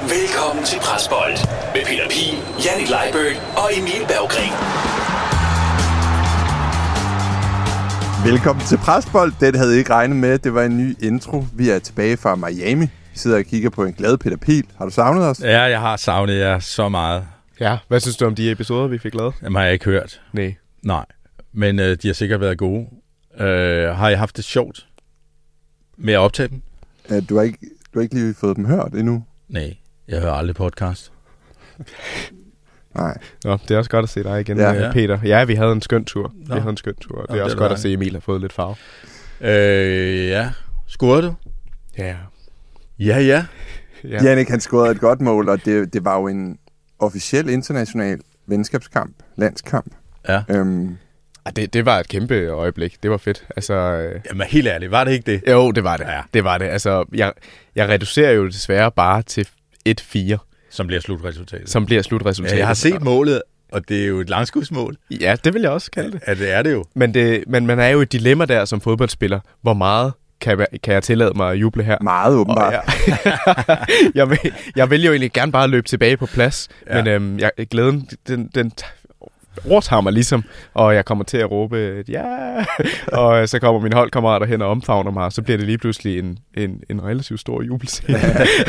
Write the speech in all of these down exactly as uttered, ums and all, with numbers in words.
Velkommen til Presbold med Peter Pihl, Jannik Leiberg og Emil Berggren. Velkommen til Presbold. Det havde I ikke regnet med. Det var en ny intro. Vi er tilbage fra Miami. Vi sidder og kigger på en glad Peter Pihl. Har du savnet os? Ja, jeg har savnet jer så meget. Ja, hvad synes du om de episoder, vi fik lavet? Jamen har jeg ikke hørt. Nej. Nej, men øh, de har sikkert været gode. Øh, har I haft det sjovt med at optage dem? Ja, du har ikke, du har ikke lige fået dem hørt endnu? Nej, jeg hører aldrig podcast. Nej. Nå, det er også godt at se dig igen, ja. ja. Peter. Ja, vi havde en skøn tur. Nå. Vi havde en skøn tur. Det Nå, er også det er godt dig. at se, at Emil har fået lidt farve. Øh, ja. Scorede du? Ja. Ja, ja. ja. Jannik, han scorede et godt mål, og det, det var jo en officiel international venskabskamp, landskamp. Ja. Øhm, Det, det var et kæmpe øjeblik. Det var fedt. Altså, øh... Jamen helt ærligt, var det ikke det? Jo, det var det. Ja. Det var det. Altså, jeg, jeg reducerer jo desværre bare til et fire. Som bliver slutresultatet. Som bliver slutresultatet. Ja, jeg har set målet, og det er jo et langskudsmål. Ja, det vil jeg også kalde det. Ja, det er det jo. Men, det, men man er jo et dilemma der som fodboldspiller. Hvor meget kan, kan jeg tillade mig at juble her? Meget åbenbart. Jeg, jeg, vil, jeg vil jo egentlig gerne bare løbe tilbage på plads. Ja. Men øhm, jeg, glæden, den... den overtager mig ligesom, og jeg kommer til at råbe ja, og så kommer mine holdkammerater hen og omfavner mig, og så bliver det lige pludselig en, en, en relativt stor jubelscene.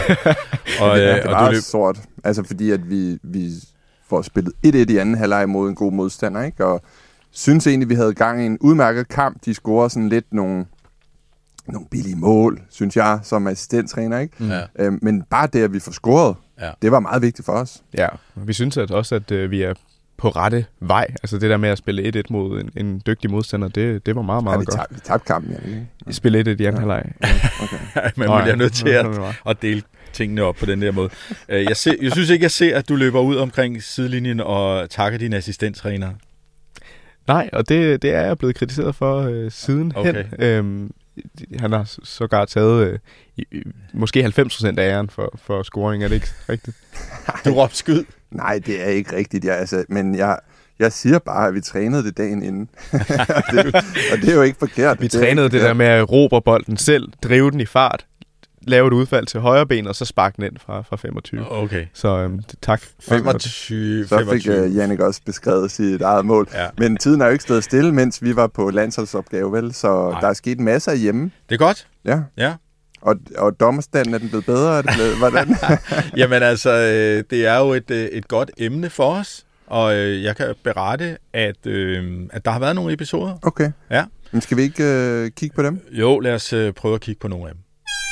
og, ja, det og var du løb... sort, altså fordi at vi, vi får spillet et et i anden halvleg mod en god modstander, ikke? Og synes egentlig, vi havde gang i en udmærket kamp. De scorer sådan lidt nogle, nogle billige mål, synes jeg, som assistenttræner, ikke? Ja. Øhm, men bare det, at vi får scoret, ja. Det var meget vigtigt for os. Ja, vi synes at også, at øh, vi er på rette vej. Altså det der med at spille et et mod en, en dygtig modstander, det, det var meget, meget ja, vi godt. Tab, vi tabte kampen, ja. ja. Spille et et i anden halvleg. Ja. Okay. Man bliver nødt til at, at dele tingene op på den der måde. Jeg, ser, jeg synes ikke, jeg ser, at du løber ud omkring sidelinjen og takker din assistenttræner. Nej, og det, det er jeg blevet kritiseret for øh, siden okay. hen. Øhm, han har sågar taget øh, i, måske halvfems procent af æren for, for scoring, er det ikke rigtigt? Du råbte skyd. Nej, det er ikke rigtigt, jeg, altså, men jeg, jeg siger bare, at vi trænede det dagen inden. og, det, og det er jo ikke forkert. Vi det trænede det forkert. der med at råbe bolden selv, drive den i fart, lave et udfald til højre ben, og så sparke den ind fra, fra femogtyve. Okay. Så øhm, tak. femogtyve. Så fik uh, Jannik også beskrevet sit eget mål. Ja. Men tiden er jo ikke stået stille, mens vi var på landsholdsopgave, vel? Så Nej. Der er sket masser hjemme. Det er godt. Ja. Ja. Og, og dommerstanden, er den blevet bedre? Er det blevet, hvordan? Jamen altså, det er jo et, et godt emne for os, og jeg kan berette, at, øh, at der har været nogle episoder. Okay. Ja. Men skal vi ikke øh, kigge på dem? Jo, lad os øh, prøve at kigge på nogle af dem.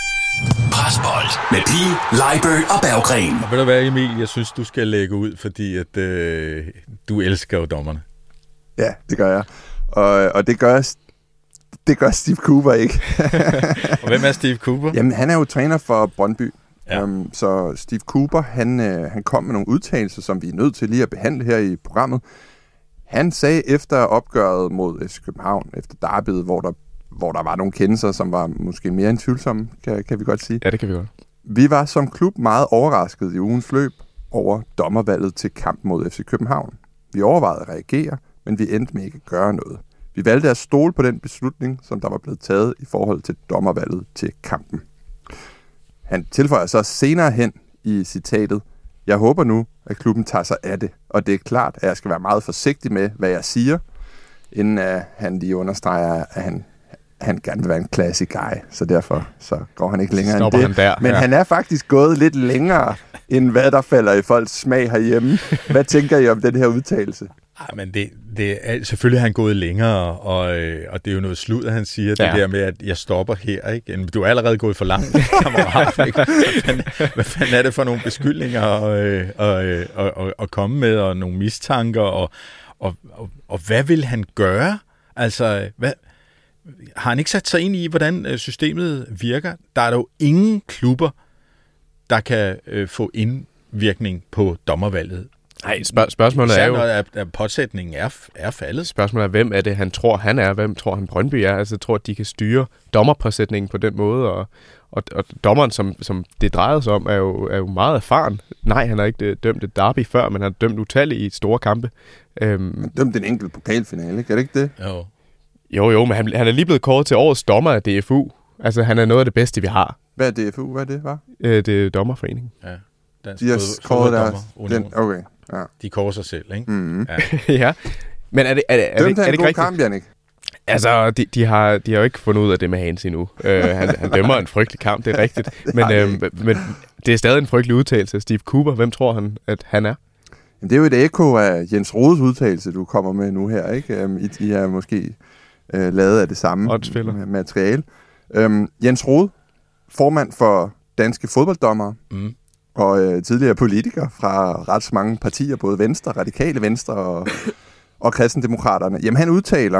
Presbold med Pihl, Leiberg og Berggren. Og ved du hvad, Emil, jeg synes, du skal lægge ud, fordi at, øh, du elsker jo dommerne. Ja, det gør jeg. Og, og det gør Det gør Steve Cooper ikke. Og hvem er Steve Cooper? Jamen, han er jo træner for Brøndby. Ja. Um, så Steve Cooper, han, øh, han kom med nogle udtalelser, som vi er nødt til lige at behandle her i programmet. Han sagde efter opgøret mod F C København, efter derbyet, hvor der, hvor der var nogle kendelser, som var måske mere end tvivlsomme, kan, kan vi godt sige. Ja, det kan vi godt. Vi var som klub meget overrasket i ugens løb over dommervalget til kamp mod F C København. Vi overvejede at reagere, men vi endte med ikke at gøre noget. Vi valgte at stole på den beslutning, som der var blevet taget i forhold til dommervalget til kampen. Han tilføjer så senere hen i citatet: Jeg håber nu, at klubben tager sig af det, og det er klart, at jeg skal være meget forsigtig med, hvad jeg siger, inden uh, han lige understreger, at han, han gerne vil være en classic guy, så derfor så går han ikke længere Stopper end det. Han der, Men ja. han er faktisk gået lidt længere, end hvad der falder i folks smag herhjemme. Hvad tænker I om den her udtalelse? Ah, men det, det er, selvfølgelig har han gået længere, og, øh, og det er jo noget slud, han siger, ja. Det der med, at jeg stopper her, ikke? Du er allerede gået for langt, kammerat, ikke? Hvad fanden, hvad fanden er det for nogle beskyldninger at, øh, øh, øh, øh, at komme med, og nogle mistanker, og, og, og, og hvad vil han gøre? Altså, hvad, har han ikke sat sig ind i, hvordan systemet virker? Der er jo ingen klubber, der kan øh, få indvirkning på dommervalget. Nej, spørg- spørgsmålet er jo... At, at påsætningen er, er faldet. Spørgsmålet er, hvem er det, han tror, han er? Hvem tror han, Brøndby er? Altså, jeg tror, at de kan styre dommerpåsætningen på den måde, og, og, og dommeren, som, som det drejede sig om, er jo, er jo meget erfaren. Nej, han har ikke dømt et derby før, men han har dømt utallige i store kampe. Øhm, han dømte en enkelt pokalfinale, ikke? Er det ikke det? Jo. Jo, jo, men han, han er lige blevet kåret til årets dommer af D F U. Altså, han er noget af det bedste, vi har. Hvad er D F U? Hvad er det, var? Øh, det er dommerforeningen. Ja. Dansk de har kåret deres... Den, okay, ja. De kårer sig selv, ikke? Mm-hmm. Ja. ja. Men er det, er det, er det, er det ikke rigtigt? Kamp, Jannik? Altså, de, de, har, de har jo ikke fundet ud af det med Hans endnu. Uh, han, han dømmer en frygtelig kamp, det er rigtigt. Men, uh, men det er stadig en frygtelig udtalelse. Steve Cooper, hvem tror han, at han er? Jamen, det er jo et ekko af Jens Rodes udtalelse, du kommer med nu her, ikke? Um, I, I er måske uh, lavet af det samme materiale. Um, Jens Rode, formand for Danske Fodbolddommere, mm. og uh, tidligere politiker fra ret mange partier, både Venstre, Radikale Venstre og, og Kristendemokraterne. Jamen, han udtaler,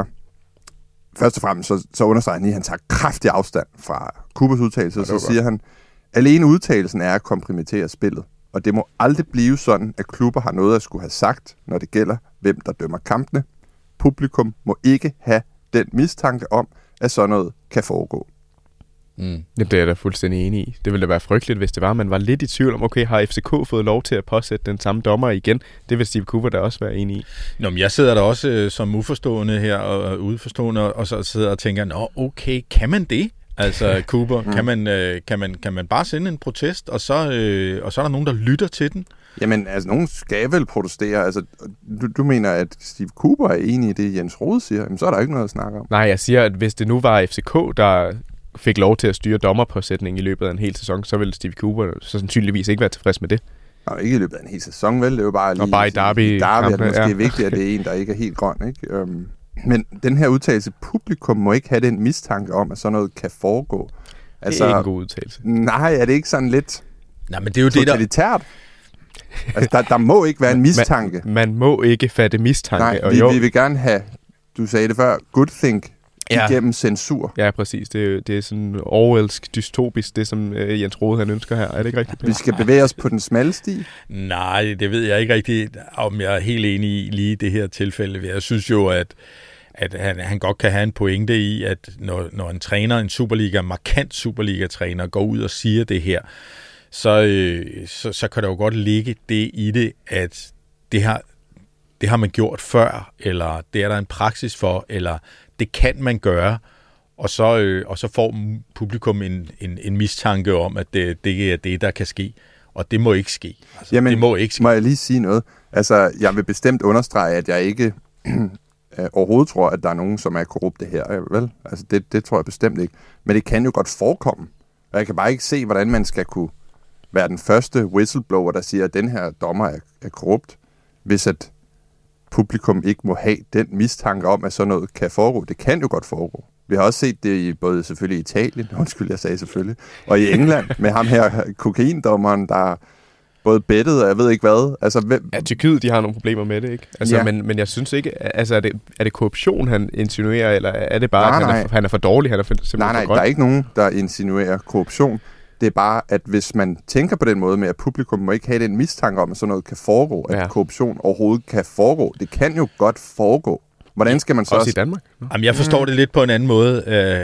først og fremmest, så, så understreger han, at han tager kraftig afstand fra Coopers udtalelse, og så siger han, alene udtalelsen er at kompromittere spillet, og det må aldrig blive sådan, at klubber har noget at skulle have sagt, når det gælder, hvem der dømmer kampene. Publikum må ikke have den mistanke om, at sådan noget kan foregå. Mm. Jamen, det er jeg da fuldstændig enig i. Det ville da være frygteligt, hvis det var, man var lidt i tvivl om, okay, har F C K fået lov til at påsætte den samme dommer igen? Det vil Steve Cooper da også være enig i. Nå, men jeg sidder der også øh, som uforstående her, og udforstående, og så sidder og tænker, nå, okay, kan man det? Altså, Cooper, mm. kan, man, øh, kan, man, kan man bare sende en protest, og så, øh, og så er der nogen, der lytter til den? Jamen, altså, nogen skal vel protestere. Altså, du, du mener, at Steve Cooper er enig i det, Jens Rode siger? Jamen, så er der ikke noget at snakke om. Nej, jeg siger, at hvis det nu var F C K, der fik lov til at styre dommerpåsætning i løbet af en hel sæson, så ville Steve Cooper så sandsynligvis ikke være tilfreds med det. Nej, ikke i løbet af en hel sæson, vel? Det er jo bare lige... Og bare i derby. I derby er det måske ja. vigtigt, at det er en, der ikke er helt grøn, ikke? Um, men den her udtalelse, publikum må ikke have den mistanke om, at sådan noget kan foregå. Altså, det er ikke en god udtalelse. Nej, er det ikke sådan lidt nej, men det er jo totalitært? Det, der... Altså, der, der må ikke være en mistanke. Man, man må ikke fatte mistanke. Nej, og vi, jo. vi vil gerne have, du sagde det før, good think ja. igennem censur. Ja, præcis. Det er, det er sådan Orwellsk, dystopisk, det som uh, Jens Rode han ønsker her. Er det ikke rigtigt? Vi skal bevæge os på den smalle sti? Nej, det ved jeg ikke rigtigt, om jeg er helt enig i lige i det her tilfælde. Jeg synes jo, at at han, han godt kan have en pointe i, at når, når en træner, en Superliga, markant Superliga-træner, går ud og siger det her, så, øh, så, så kan der jo godt ligge det i det, at det har, det har man gjort før, eller det er der en praksis for, eller det kan man gøre, og så, øh, og så får publikum en, en, en mistanke om, at det, det er det, der kan ske, og det må ikke ske. Altså, Jamen, det må ikke ske. Må jeg lige sige noget? Altså, jeg vil bestemt understrege, at jeg ikke... overhovedet tror, at der er nogen, som er korrupte her, vel? Altså, det, det tror jeg bestemt ikke. Men det kan jo godt forekomme. Og jeg kan bare ikke se, hvordan man skal kunne være den første whistleblower, der siger, at den her dommer er, er korrupt, hvis at publikum ikke må have den mistanke om, at sådan noget kan foregå. Det kan jo godt foregå. Vi har også set det i både selvfølgelig i Italien, undskyld, jeg sagde selvfølgelig, og i England, med ham her kokaindommeren, der både bettet og jeg ved ikke hvad. Altså, hvem... Ja, Tyrkiet, de har nogle problemer med det, ikke? Altså, ja. men, men jeg synes ikke, altså er det, er det korruption, han insinuerer, eller er det bare, nej, at han, nej. Er, han er for dårlig, han er for, simpelthen nej, nej, for grøn? Der er ikke nogen, der insinuerer korruption. Det er bare, at hvis man tænker på den måde med, at publikum må ikke have den mistanke om, at sådan noget kan foregå, at ja. korruption overhovedet kan foregå. Det kan jo godt foregå. Hvordan skal man så... Også, også... i Danmark? Jamen, jeg forstår mm. det lidt på en anden måde.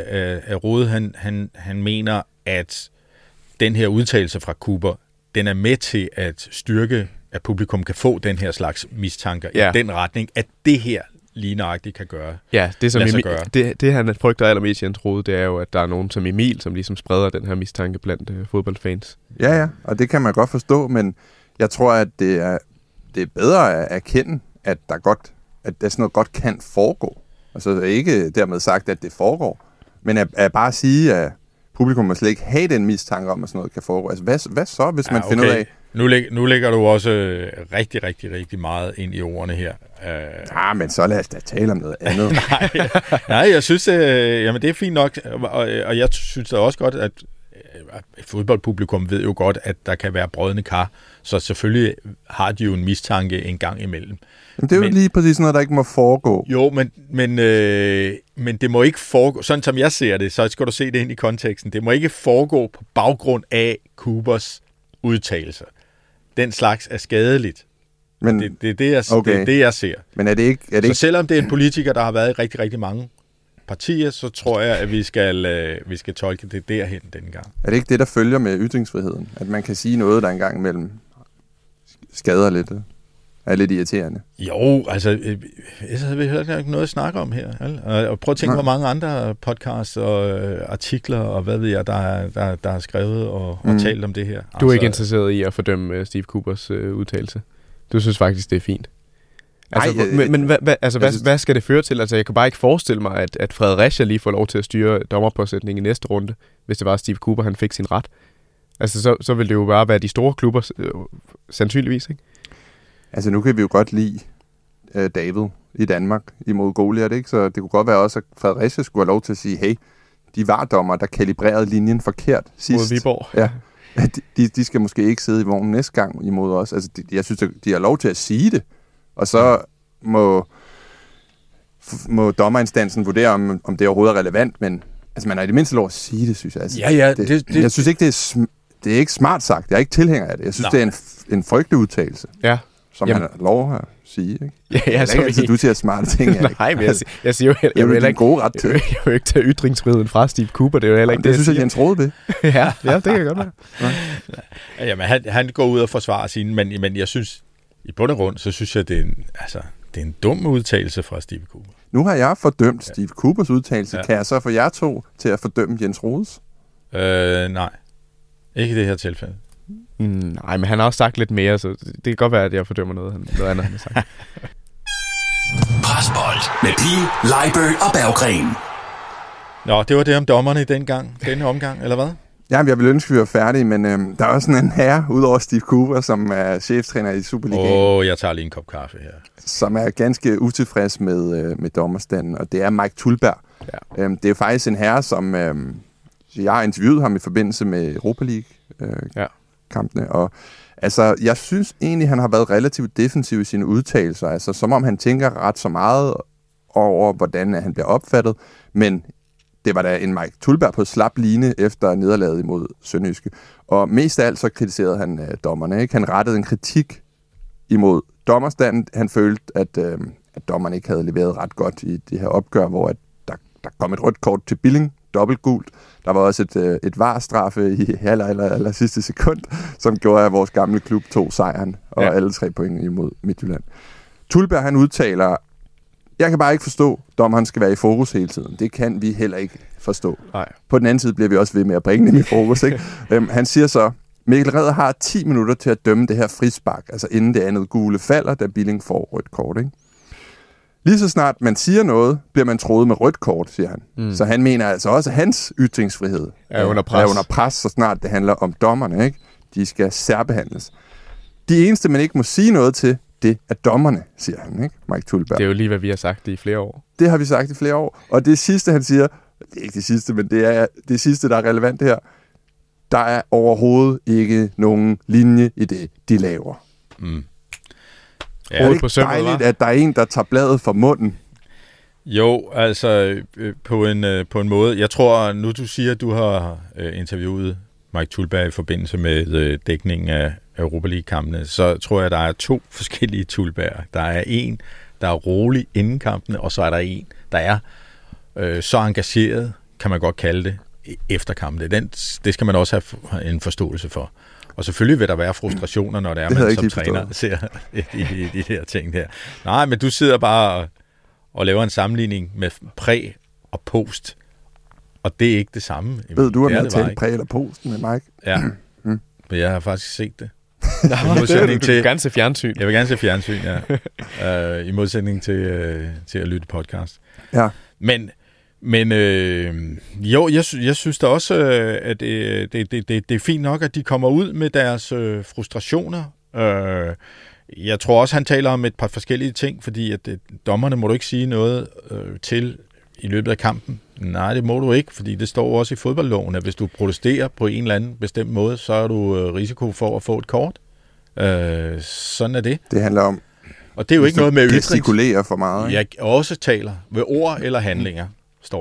At Rode, han, han, han mener, at den her udtalelse fra Cooper, den er med til at styrke, at publikum kan få den her slags mistanker ja. i den retning, at det her lige nøjagtigt kan gøre. Ja, det, som Emil, gøre. Det, det han frygter allermest, Jens Rode, det er jo, at der er nogen som Emil, som ligesom spreder den her mistanke blandt uh, fodboldfans. Ja, ja, og det kan man godt forstå, men jeg tror, at det er, det er bedre at erkende, at der godt, at der sådan noget godt kan foregå. Altså ikke dermed sagt, at det foregår, men at, at bare sige, at publikum må slet ikke have den mistanke om, at sådan noget kan foregå. Altså, hvad, hvad så, hvis man ja, okay. finder ud af... Nu, læg, nu lægger du også rigtig, rigtig, rigtig meget ind i ordene her. Ja, uh... men så lad os da tale om noget andet. nej, nej, jeg synes, uh, jamen, det er fint nok, og, og jeg synes da også godt, at uh, fodboldpublikum ved jo godt, at der kan være brodne kar, så selvfølgelig har de jo en mistanke en gang imellem. Men det er jo men, lige præcis noget, der ikke må foregå. Jo, men, men, øh, men det må ikke foregå, sådan som jeg ser det, så skal du se det ind i konteksten, det må ikke foregå på baggrund af Coopers udtalelser. Den slags er skadeligt. Men, det, det, er det, jeg, okay. det er det, jeg ser. Men er det ikke... Er det ikke... Så selvom det er en politiker, der har været i rigtig, rigtig mange partier, så tror jeg, at vi skal, øh, vi skal tolke det derhen denne gang. Er det ikke det, der følger med ytringsfriheden? At man kan sige noget, der engang imellem skader lidt? er lidt irriterende. Jo, altså, jeg havde vi hørt ikke noget at snakke om her. Og prøv at tænke, Nej. hvor mange andre podcasts og artikler og hvad ved jeg, der er, der, der er skrevet og, mm. og talt om det her. Du er altså, ikke interesseret i at fordømme Steve Coopers øh, udtalelse? Du synes faktisk, det er fint? Altså, Nej, men, men hvad, hvad, altså, hvad, synes... hvad skal det føre til? Altså, jeg kan bare ikke forestille mig, at, at Fredericia lige får lov til at styre dommerpåsætningen i næste runde, hvis det var Steve Cooper, han fik sin ret. Altså, så, så vil det jo bare være de store klubber, øh, sandsynligvis, ikke? Altså, nu kan vi jo godt lide øh, David i Danmark imod Goliat, ikke? Så det kunne godt være også, at Fredericia skulle have lov til at sige, hey, de var dommer, der kalibrerede linjen forkert sidst. Mod Viborg. Ja. De, de skal måske ikke sidde i vognen næste gang imod os. Altså, de, jeg synes, de har lov til at sige det. Og så må, må dommerinstansen vurdere, om, om det overhovedet er relevant, men altså, man har i det mindste lov at sige det, synes jeg. Altså, ja, ja, det, det, det, jeg synes ikke, det er, sm- det er ikke smart sagt. Jeg er ikke tilhænger af det. Jeg synes, nej. det er en, en frygtelig udtalelse, ja. som Jamen. han har lov at sige. Ikke? Ja, ja, det er ikke altid, du siger smarte ting. Nej, men jeg, jeg siger jo heller, jeg vil heller ikke, gode ret til. Jeg vil jo ikke tage ytringsfriheden fra Steve Cooper. Det er jo heller ikke det, det, synes jeg, Jens Rode ved. ja, ja, det kan godt være. Ja. Jamen, han, han går ud og forsvarer sine, men, men jeg synes, i bund og grund, så synes jeg, det er en, altså, det er en dum udtalelse fra Steve Cooper. Nu har jeg fordømt ja. Steve Coopers udtalelse. Ja. Kan jeg så få jer to til at fordømme Jens Rodes? Øh, nej. Ikke i det her tilfælde. Mm, nej, men han har også sagt lidt mere, så det kan godt være, at jeg fordømmer noget, noget andet, han har sagt. Presbold med Pihl, Leibert og Berggren. Nå, det var det om dommerne i den gang, denne omgang, eller hvad? Ja, jeg vil ønske, at vi var færdige, men øhm, der er også sådan en herre, udover Steve Cooper, som er cheftræner i Superligaen. Åh, oh, jeg tager lige en kop kaffe her. Som er ganske utilfreds med, øh, med dommerstanden, og det er Mike Tulberg. Ja. Øhm, det er jo faktisk en herre, som... Øhm, jeg har interviewet ham i forbindelse med Europa League-kampene, øh, ja. og altså, jeg synes egentlig, han har været relativt defensiv i sine udtalelser, altså som om han tænker ret så meget over, hvordan han bliver opfattet, men det var da en Mike Tulberg på slap line efter nederlaget imod Sønderjyske. Og mest af alt så kritiserede han øh, dommerne. Ikke? Han rettede en kritik imod dommerstanden. Han følte, at, øh, at dommerne ikke havde leveret ret godt i det her opgør, hvor at der, der kom et rødt kort til Billing, dobbelt gult. Der var også et, øh, et varstraffe i halv eller, eller sidste sekund, som gjorde, at vores gamle klub tog sejren og ja. alle tre point imod Midtjylland. Tulberg, han udtaler, jeg kan bare ikke forstå, at dommeren skal være i fokus hele tiden. Det kan vi heller ikke forstå. Nej. På den anden side bliver vi også ved med at bringe dem i fokus. Ikke? øhm, han siger så, Mikkel Reder har ti minutter til at dømme det her frispark, altså inden det andet gule falder, da Billing får rødt kort. Ikke? Lige så snart man siger noget, bliver man troet med rødt kort, siger han. Mm. Så han mener altså også, at hans ytringsfrihed er under pres, er under pres så snart det handler om dommerne. Ikke? De skal særbehandles. De eneste, man ikke må sige noget til, det er dommerne, siger han, ikke? Mike Tulberg. Det er jo lige, hvad vi har sagt i flere år. Det har vi sagt i flere år. Og det sidste, han siger, det er ikke det sidste, men det er det sidste, der er relevant her. Der er overhovedet ikke nogen linje i det, de laver. Mm. Ja, det er ikke dejligt, at der er en, der tager bladet fra munden? Jo, altså øh, på, en, øh, på en måde. Jeg tror, nu du siger, at du har øh, interviewet Mike Tulberg i forbindelse med øh, dækningen af Europa League-kampene, så tror jeg, der er to forskellige Tulberg. Der er en, der er rolig inden kampene, og så er der en, der er øh, så engageret, kan man godt kalde det, efter kampene. Den, det skal man også have en forståelse for. Og selvfølgelig vil der være frustrationer, når det er, det man som træner ser i, i, i de her ting her. Nej, men du sidder bare og, og laver en sammenligning med præ og post, og det er ikke det samme. Ved du, om jeg har talt præ eller post med Mike? Ja, mm. men jeg har faktisk set det. Nå, I modsætning du, du vil gerne se fjernsyn. Jeg vil gerne se fjernsyn, ja. uh, I modsætning til, uh, til at lytte podcast. Ja. Men, men øh, jo, jeg, jeg synes da også, øh, at det, det, det, det er fint nok, at de kommer ud med deres øh, frustrationer. Øh, jeg tror også, han taler om et par forskellige ting, fordi at det, dommerne må du ikke sige noget øh, til i løbet af kampen. Nej, det må du ikke, fordi det står også i fodboldloven, at hvis du protesterer på en eller anden bestemt måde, så er du øh, risiko for at få et kort. Øh, sådan er det. Det handler om, og det er jo ikke noget med gestikulerer for meget. Ikke? Jeg også taler ved ord eller handlinger, står der.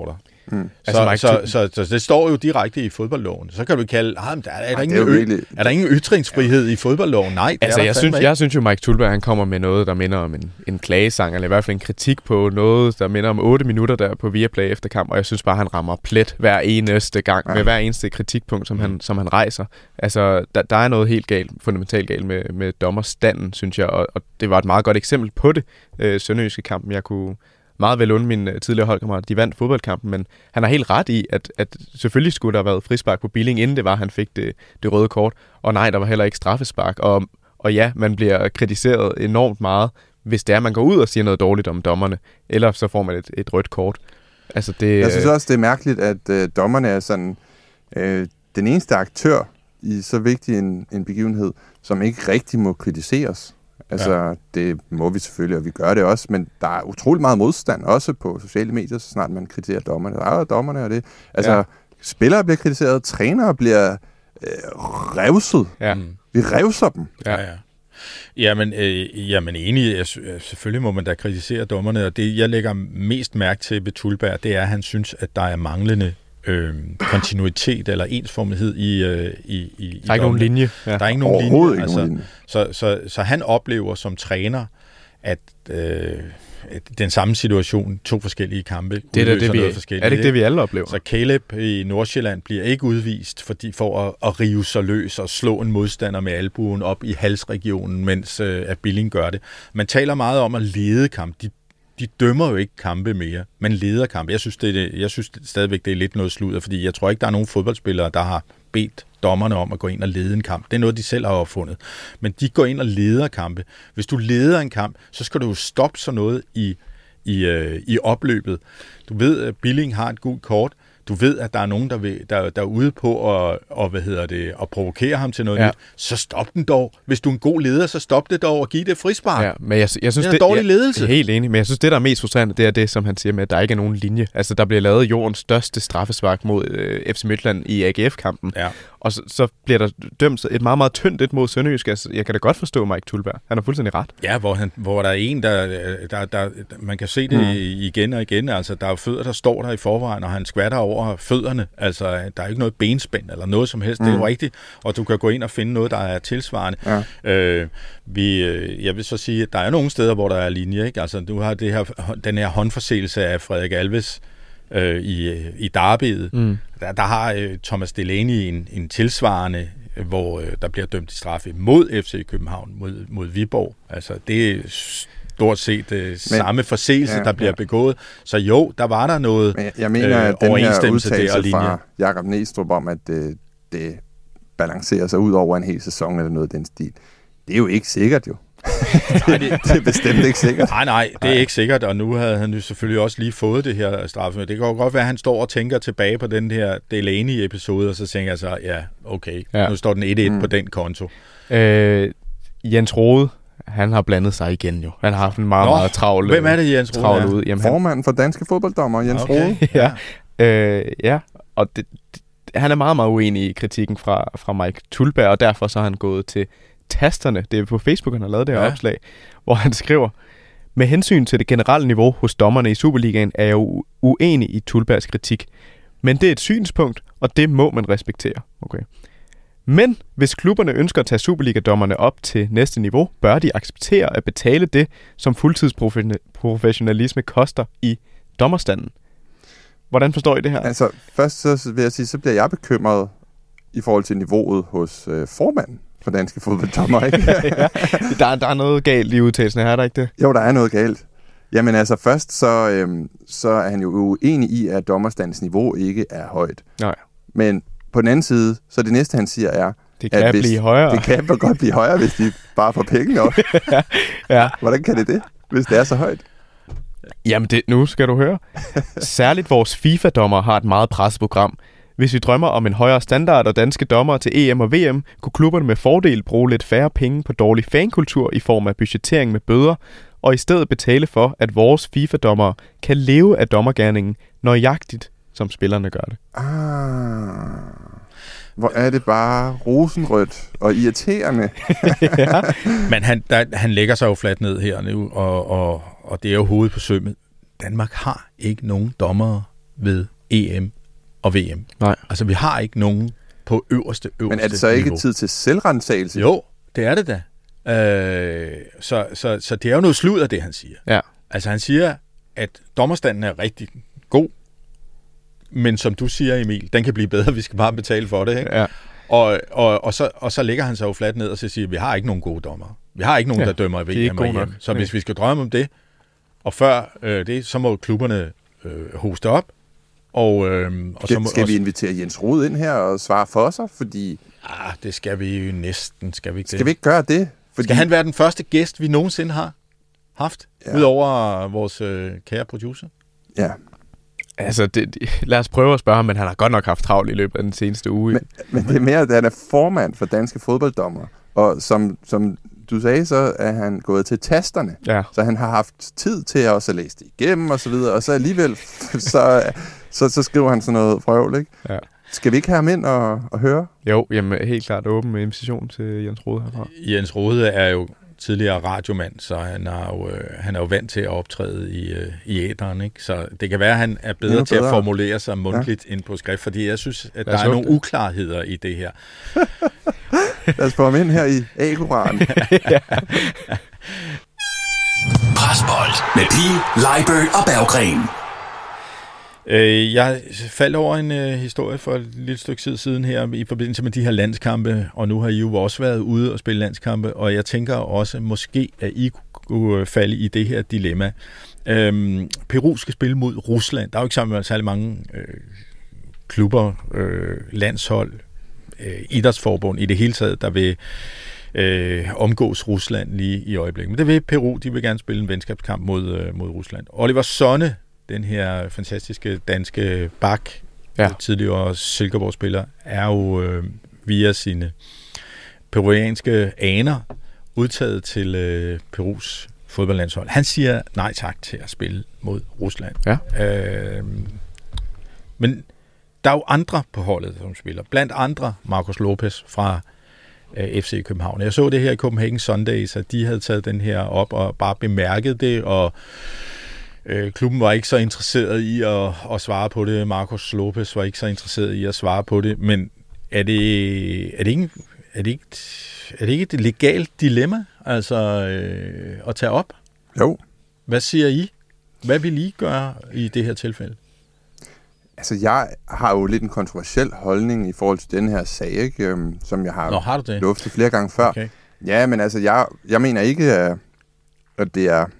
Mm. Så, altså, så, så, så, så det står jo direkte i fodboldloven. Så kan du kalde, ah, der er, er, der ingen er, virkelig... er der ingen ytringsfrihed ja. i fodboldloven? Nej, det altså, er jeg, synes, jeg synes jo, Mike Thuleberg, han kommer med noget, der minder om en, en klagesang, eller i hvert fald en kritik på noget, der minder om otte minutter der på Viaplay efter kamp, og jeg synes bare, han rammer plet hver eneste gang, ja. med hver eneste kritikpunkt, som, mm. han, som han rejser. Altså, der, der er noget helt galt, fundamentalt galt med, med dommerstanden, synes jeg, og, og det var et meget godt eksempel på det, øh, sønderjyske kampen. Jeg kunne meget vel undre mine tidligere holdkammerater, de vandt fodboldkampen, men han har helt ret i, at, at selvfølgelig skulle der have været frispark på Billing, inden det var, han fik det, det røde kort, og nej, der var heller ikke straffespark, og, og ja, man bliver kritiseret enormt meget, hvis det er, man går ud og siger noget dårligt om dommerne, eller så får man et, et rødt kort. Altså det, jeg synes også, det er mærkeligt, at øh, dommerne er sådan øh, den eneste aktør i så vigtig en, en begivenhed, som ikke rigtig må kritiseres. Altså, ja. det må vi selvfølgelig, og vi gør det også, men der er utrolig meget modstand, også på sociale medier, så snart man kritiserer dommerne. Der er dommerne og det. Altså, ja. spillere bliver kritiseret, trænere bliver øh, revset. Ja. Vi revser dem. Ja, ja. Jamen, øh, jamen enig, jeg, selvfølgelig må man da kritisere dommerne, og det, jeg lægger mest mærke til ved Thuleberg, det er, at han synes, at der er manglende Øh, kontinuitet eller ensformighed i, øh, i, i der er ikke nogen linje. Ja. Der er ikke nogen linje. Ikke altså, nogen linje. Så, så, så han oplever som træner, at øh, den samme situation, to forskellige kampe, det er, det, vi, er det ikke det, vi alle oplever? Så Caleb i Nordsjælland bliver ikke udvist fordi for at, at rive sig løs og slå en modstander med albuen op i halsregionen, mens øh, at Billing gør det. Man taler meget om at lede kamp. De De dømmer jo ikke kampe mere, men leder kampe. Jeg synes, det er, jeg synes det, stadigvæk, det er lidt noget sludder, fordi jeg tror ikke, der er nogen fodboldspillere, der har bedt dommerne om at gå ind og lede en kamp. Det er noget, de selv har opfundet. Men de går ind og leder kampe. Hvis du leder en kamp, så skal du jo stoppe sådan noget i, i, øh, i opløbet. Du ved, at Billing har et gult kort. Du ved, at der er nogen, der, vil, der, der er ude på at, og, hvad hedder det, at provokere ham til noget ja. nyt. Så stop den dog. Hvis du er en god leder, så stop det dog og giv det frispark. Ja, men jeg, jeg synes, det er en dårlig ledelse. Jeg er helt enig, men jeg synes, det, der er mest frustrerende, det er det, som han siger med, at der ikke er nogen linje. Altså, der bliver lavet jordens største straffespark mod øh, F C Midtjylland i A G F-kampen. Ja. Og så, så bliver der dømt et meget, meget tyndt et mod Sønderjysk. Altså, jeg kan da godt forstå Mike Thuleberg. Han har fuldstændig ret. Ja, hvor, han, hvor der er en, der, der, der... Man kan se det mm. igen og igen. Altså, der er fødder, der står der i forvejen, og han skvatter over fødderne. Altså, der er ikke noget benspænd eller noget som helst. Mm. Det er jo rigtigt. Og du kan gå ind og finde noget, der er tilsvarende. Ja. Øh, vi, jeg vil så sige, at der er nogle steder, hvor der er linje. Ikke? Altså, du har det her, den her håndforseelse af Frederik Alves øh, i, i derbyet. Mm. Der, der har øh, Thomas Delaney en, en tilsvarende, hvor øh, der bliver dømt i straffe mod F C København, mod, mod Viborg. Altså, det er stort set øh, Men, samme forseelse, ja, der bliver ja. begået. Så jo, der var der noget Men jeg mener, øh, at den her udtalelse fra Jakob Næstrup om, at det, det balancerer sig ud over en hel sæson eller noget af den stil, det er jo ikke sikkert jo. nej, det, det er bestemt ikke sikkert. Nej, nej, det er nej. ikke sikkert, og nu havde han jo selvfølgelig også lige fået det her straffe. Det kan jo godt være, at han står og tænker tilbage på den her Delaney-episode, og så tænker jeg så, ja, okay, ja. nu står den et et mm. på den konto. Øh, Jens Rode, han har blandet sig igen jo. Han har haft en meget, Nå, meget travl Hvem er det, Jens Rode? Ud. Jamen, Formanden for danske fodbolddommer, Jens okay. Rode. ja, øh, ja, og det, det, han er meget, meget uenig i kritikken fra, fra Mike Thuleberg, og derfor så har han gået til tasterne. Det er på Facebook, han har lavet det her ja. opslag, hvor han skriver: med hensyn til det generelle niveau hos dommerne i Superligaen er jeg u- uenig i Thulebergs kritik. Men det er et synspunkt, og det må man respektere. Okay. Men hvis klubberne ønsker at tage Superliga-dommerne op til næste niveau, bør de acceptere at betale det, som fuldtidsprofessionalisme koster i dommerstanden. Hvordan forstår I det her? Altså, først så vil jeg sige, så bliver jeg bekymret i forhold til niveauet hos øh, formanden for danske fodbolddommer, ikke? ja, der, der er noget galt i udtalelsen her, er der ikke det? Jo, der er noget galt. Jamen altså, først så, øhm, så er han jo uenig i, at dommerstandens niveau ikke er højt. Nej. Men på den anden side, så det næste, han siger, er, det kan at hvis, blive højere. Det kan godt blive højere, hvis de bare får penge nok. ja, ja. Hvordan kan det det, hvis det er så højt? Jamen, det, nu skal du høre. Særligt vores FIFA-dommer har et meget presset program. Hvis vi drømmer om en højere standard og danske dommere til E M og V M, kunne klubberne med fordel bruge lidt færre penge på dårlig fankultur i form af budgettering med bøder, og i stedet betale for, at vores FIFA-dommere kan leve af dommergerningen nøjagtigt, som spillerne gør det. Ah, hvor er det bare rosenrødt og irriterende. ja. Men han, der, han lægger sig jo fladt ned her nu, og, og, og det er jo hovedet på sømmet. Danmark har ikke nogen dommere ved E M og V M. Nej. Altså, vi har ikke nogen på øverste, øverste Men er det så ikke niveau. tid til selvrensagelse? Jo, det er det da. Øh, så, så, så det er jo noget sludder, det han siger. Ja. Altså, han siger, at dommerstanden er rigtig god, men som du siger, Emil, den kan blive bedre, vi skal bare betale for det, ikke? Ja. Og, og, og, så, og så lægger han sig jo fladt ned og så siger, at vi har ikke nogen gode dommer. Vi har ikke nogen, ja, der dømmer i V M og E M. Så ja. Hvis vi skal drømme om det, og før øh, det, så må klubberne øh, hoste op. Og, øh, og skal så må skal også, vi invitere Jens Rohde ind her og svare for sig? Fordi... Ah, det skal vi jo næsten. Skal vi ikke, skal det? vi ikke gøre det? Fordi... Skal han være den første gæst, vi nogensinde har haft? Ja. Udover vores øh, kære producer? Ja. Altså, det, det, lad os prøve at spørge ham, men han har godt nok haft travlt i løbet af den seneste uge. Men, men det er mere, at han er formand for danske fodbolddommer. Og som, som du sagde, så er han gået til tasterne. Ja. Så han har haft tid til at også læse det igennem og så videre. Og så alligevel, så, så, så skriver han sådan noget frøvl, ikke? Ja. Skal vi ikke have ham ind og, og høre? Jo, jamen helt klart åben med invitation til Jens Rohde herfra. Jens Rohde er jo tidligere radiomand, så han er jo, øh, han er jo vant til at optræde i, øh, i æteren, ikke? Så det kan være, at han er bedre til at formulere sig mundtligt ja. end på skrift, fordi jeg synes, at der er nogle det. uklarheder i det her. Lad os få ham ind her i A-Koranen. Ja. Presbold med Pil, Leiberg og Berggren. Jeg faldt over en uh, historie for et lille stykke tid siden her i forbindelse med de her landskampe, og nu har I jo også været ude og spille landskampe, og jeg tænker også måske, at I kunne falde i det her dilemma. Øhm, Peru skal spille mod Rusland. Der er jo ikke sammen særlig mange øh, klubber, øh, landshold, øh, idrætsforbund i det hele taget, der vil øh, omgås Rusland lige i øjeblikket. Men det vil Peru, de vil gerne spille en venskabskamp mod, øh, mod Rusland. Oliver Sonne, den her fantastiske danske bak, ja. tidligere Silkeborg-spiller, er jo øh, via sine peruanske aner udtaget til øh, Perus fodboldlandshold. Han siger nej tak til at spille mod Rusland. Ja. Øh, men der er jo andre på holdet, som spiller. Blandt andre Marcos Lopez fra øh, F C København. Jeg så det her i Copenhagen Sundays, at de havde taget den her op og bare bemærket det, og Øh, klubben var ikke så interesseret i at, at svare på det. Marcos Lopez var ikke så interesseret i at svare på det. Men er det, er det, ikke, er det, ikke, er det ikke et legalt dilemma altså, øh, at tage op? Jo. Hvad siger I? Hvad vil I gøre i det her tilfælde? Altså, jeg har jo lidt en kontroversiel holdning i forhold til den her sag, ikke? Øhm, som jeg har, Nå, har luftet flere gange før. Okay. Ja, men altså, jeg, jeg mener ikke, at det er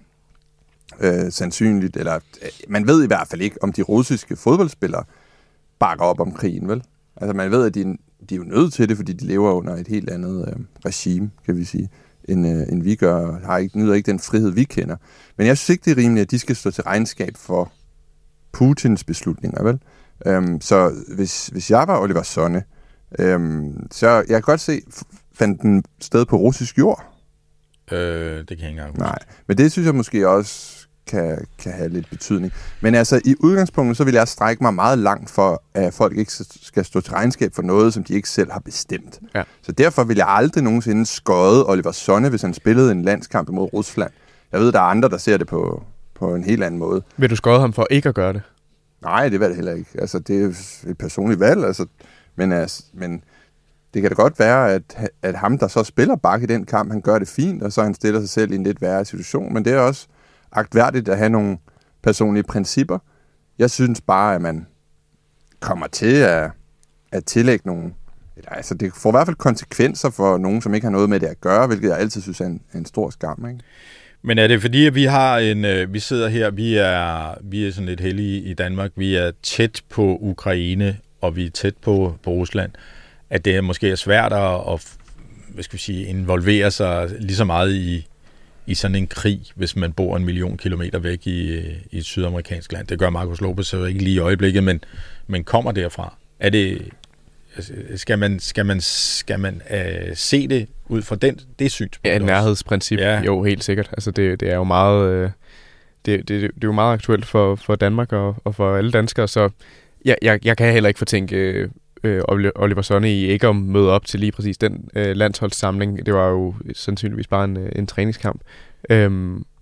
Øh, sandsynligt, eller øh, man ved i hvert fald ikke, om de russiske fodboldspillere bakker op om krigen, vel? Altså man ved, at de, de er jo nødt til det, fordi de lever under et helt andet øh, regime, kan vi sige, end, øh, end vi gør, og har ikke, nyder ikke den frihed, vi kender. Men jeg synes ikke, det er rimeligt, at de skal stå til regnskab for Putins beslutninger, vel? Øhm, så hvis, hvis jeg var Oliver Sonne, øhm, så jeg kan godt se, fandt den sted på russisk jord. Øh, det kan jeg ikke engang. Nej, men det synes jeg måske også kan, kan have lidt betydning. Men altså, i udgangspunktet, så vil jeg strække mig meget langt for, at folk ikke skal stå til regnskab for noget, som de ikke selv har bestemt. Ja. Så derfor vil jeg aldrig nogensinde skøde Oliver Sonne, hvis han spillede en landskamp mod Rusland. Jeg ved, der er andre, der ser det på, på en helt anden måde. Vil du skøde ham for ikke at gøre det? Nej, det vil det heller ikke. Altså, det er et personligt valg, altså. Men, altså, men det kan da godt være, at, at ham, der så spiller bak i den kamp, han gør det fint, og så han stiller sig selv i en lidt værre situation. Men det er også agtværdigt at have nogle personlige principper. Jeg synes bare, at man kommer til at, at tillægge nogle... Eller, altså, det får i hvert fald konsekvenser for nogen, som ikke har noget med det at gøre, hvilket jeg altid synes er en, en stor skam, ikke? Men er det fordi, at vi har en, øh, vi sidder her, vi er, vi er sådan lidt heldige i Danmark, vi er tæt på Ukraine, og vi er tæt på, på Rusland, at det måske er svært at, at hvad skal vi sige, involvere sig lige så meget i, i sådan en krig, hvis man bor en million kilometer væk i, i et sydamerikansk land. Det gør Marcos Lopez så ikke lige i øjeblikket, men, men kommer derfra. Er det, skal man, skal man, skal man uh, se det ud fra den, det synspunkt? Ja, et nærhedsprincip. Ja. Jo, helt sikkert. Altså det, det er jo meget, øh, det, det, det er jo meget aktuelt for, for Danmark og, og for alle danskere, så jeg, jeg, jeg kan heller ikke fortænke øh, Oliver Sonne i ikke at møde op til lige præcis den øh, landsholdssamling. Det var jo sandsynligvis bare en, en træningskamp. Øhm,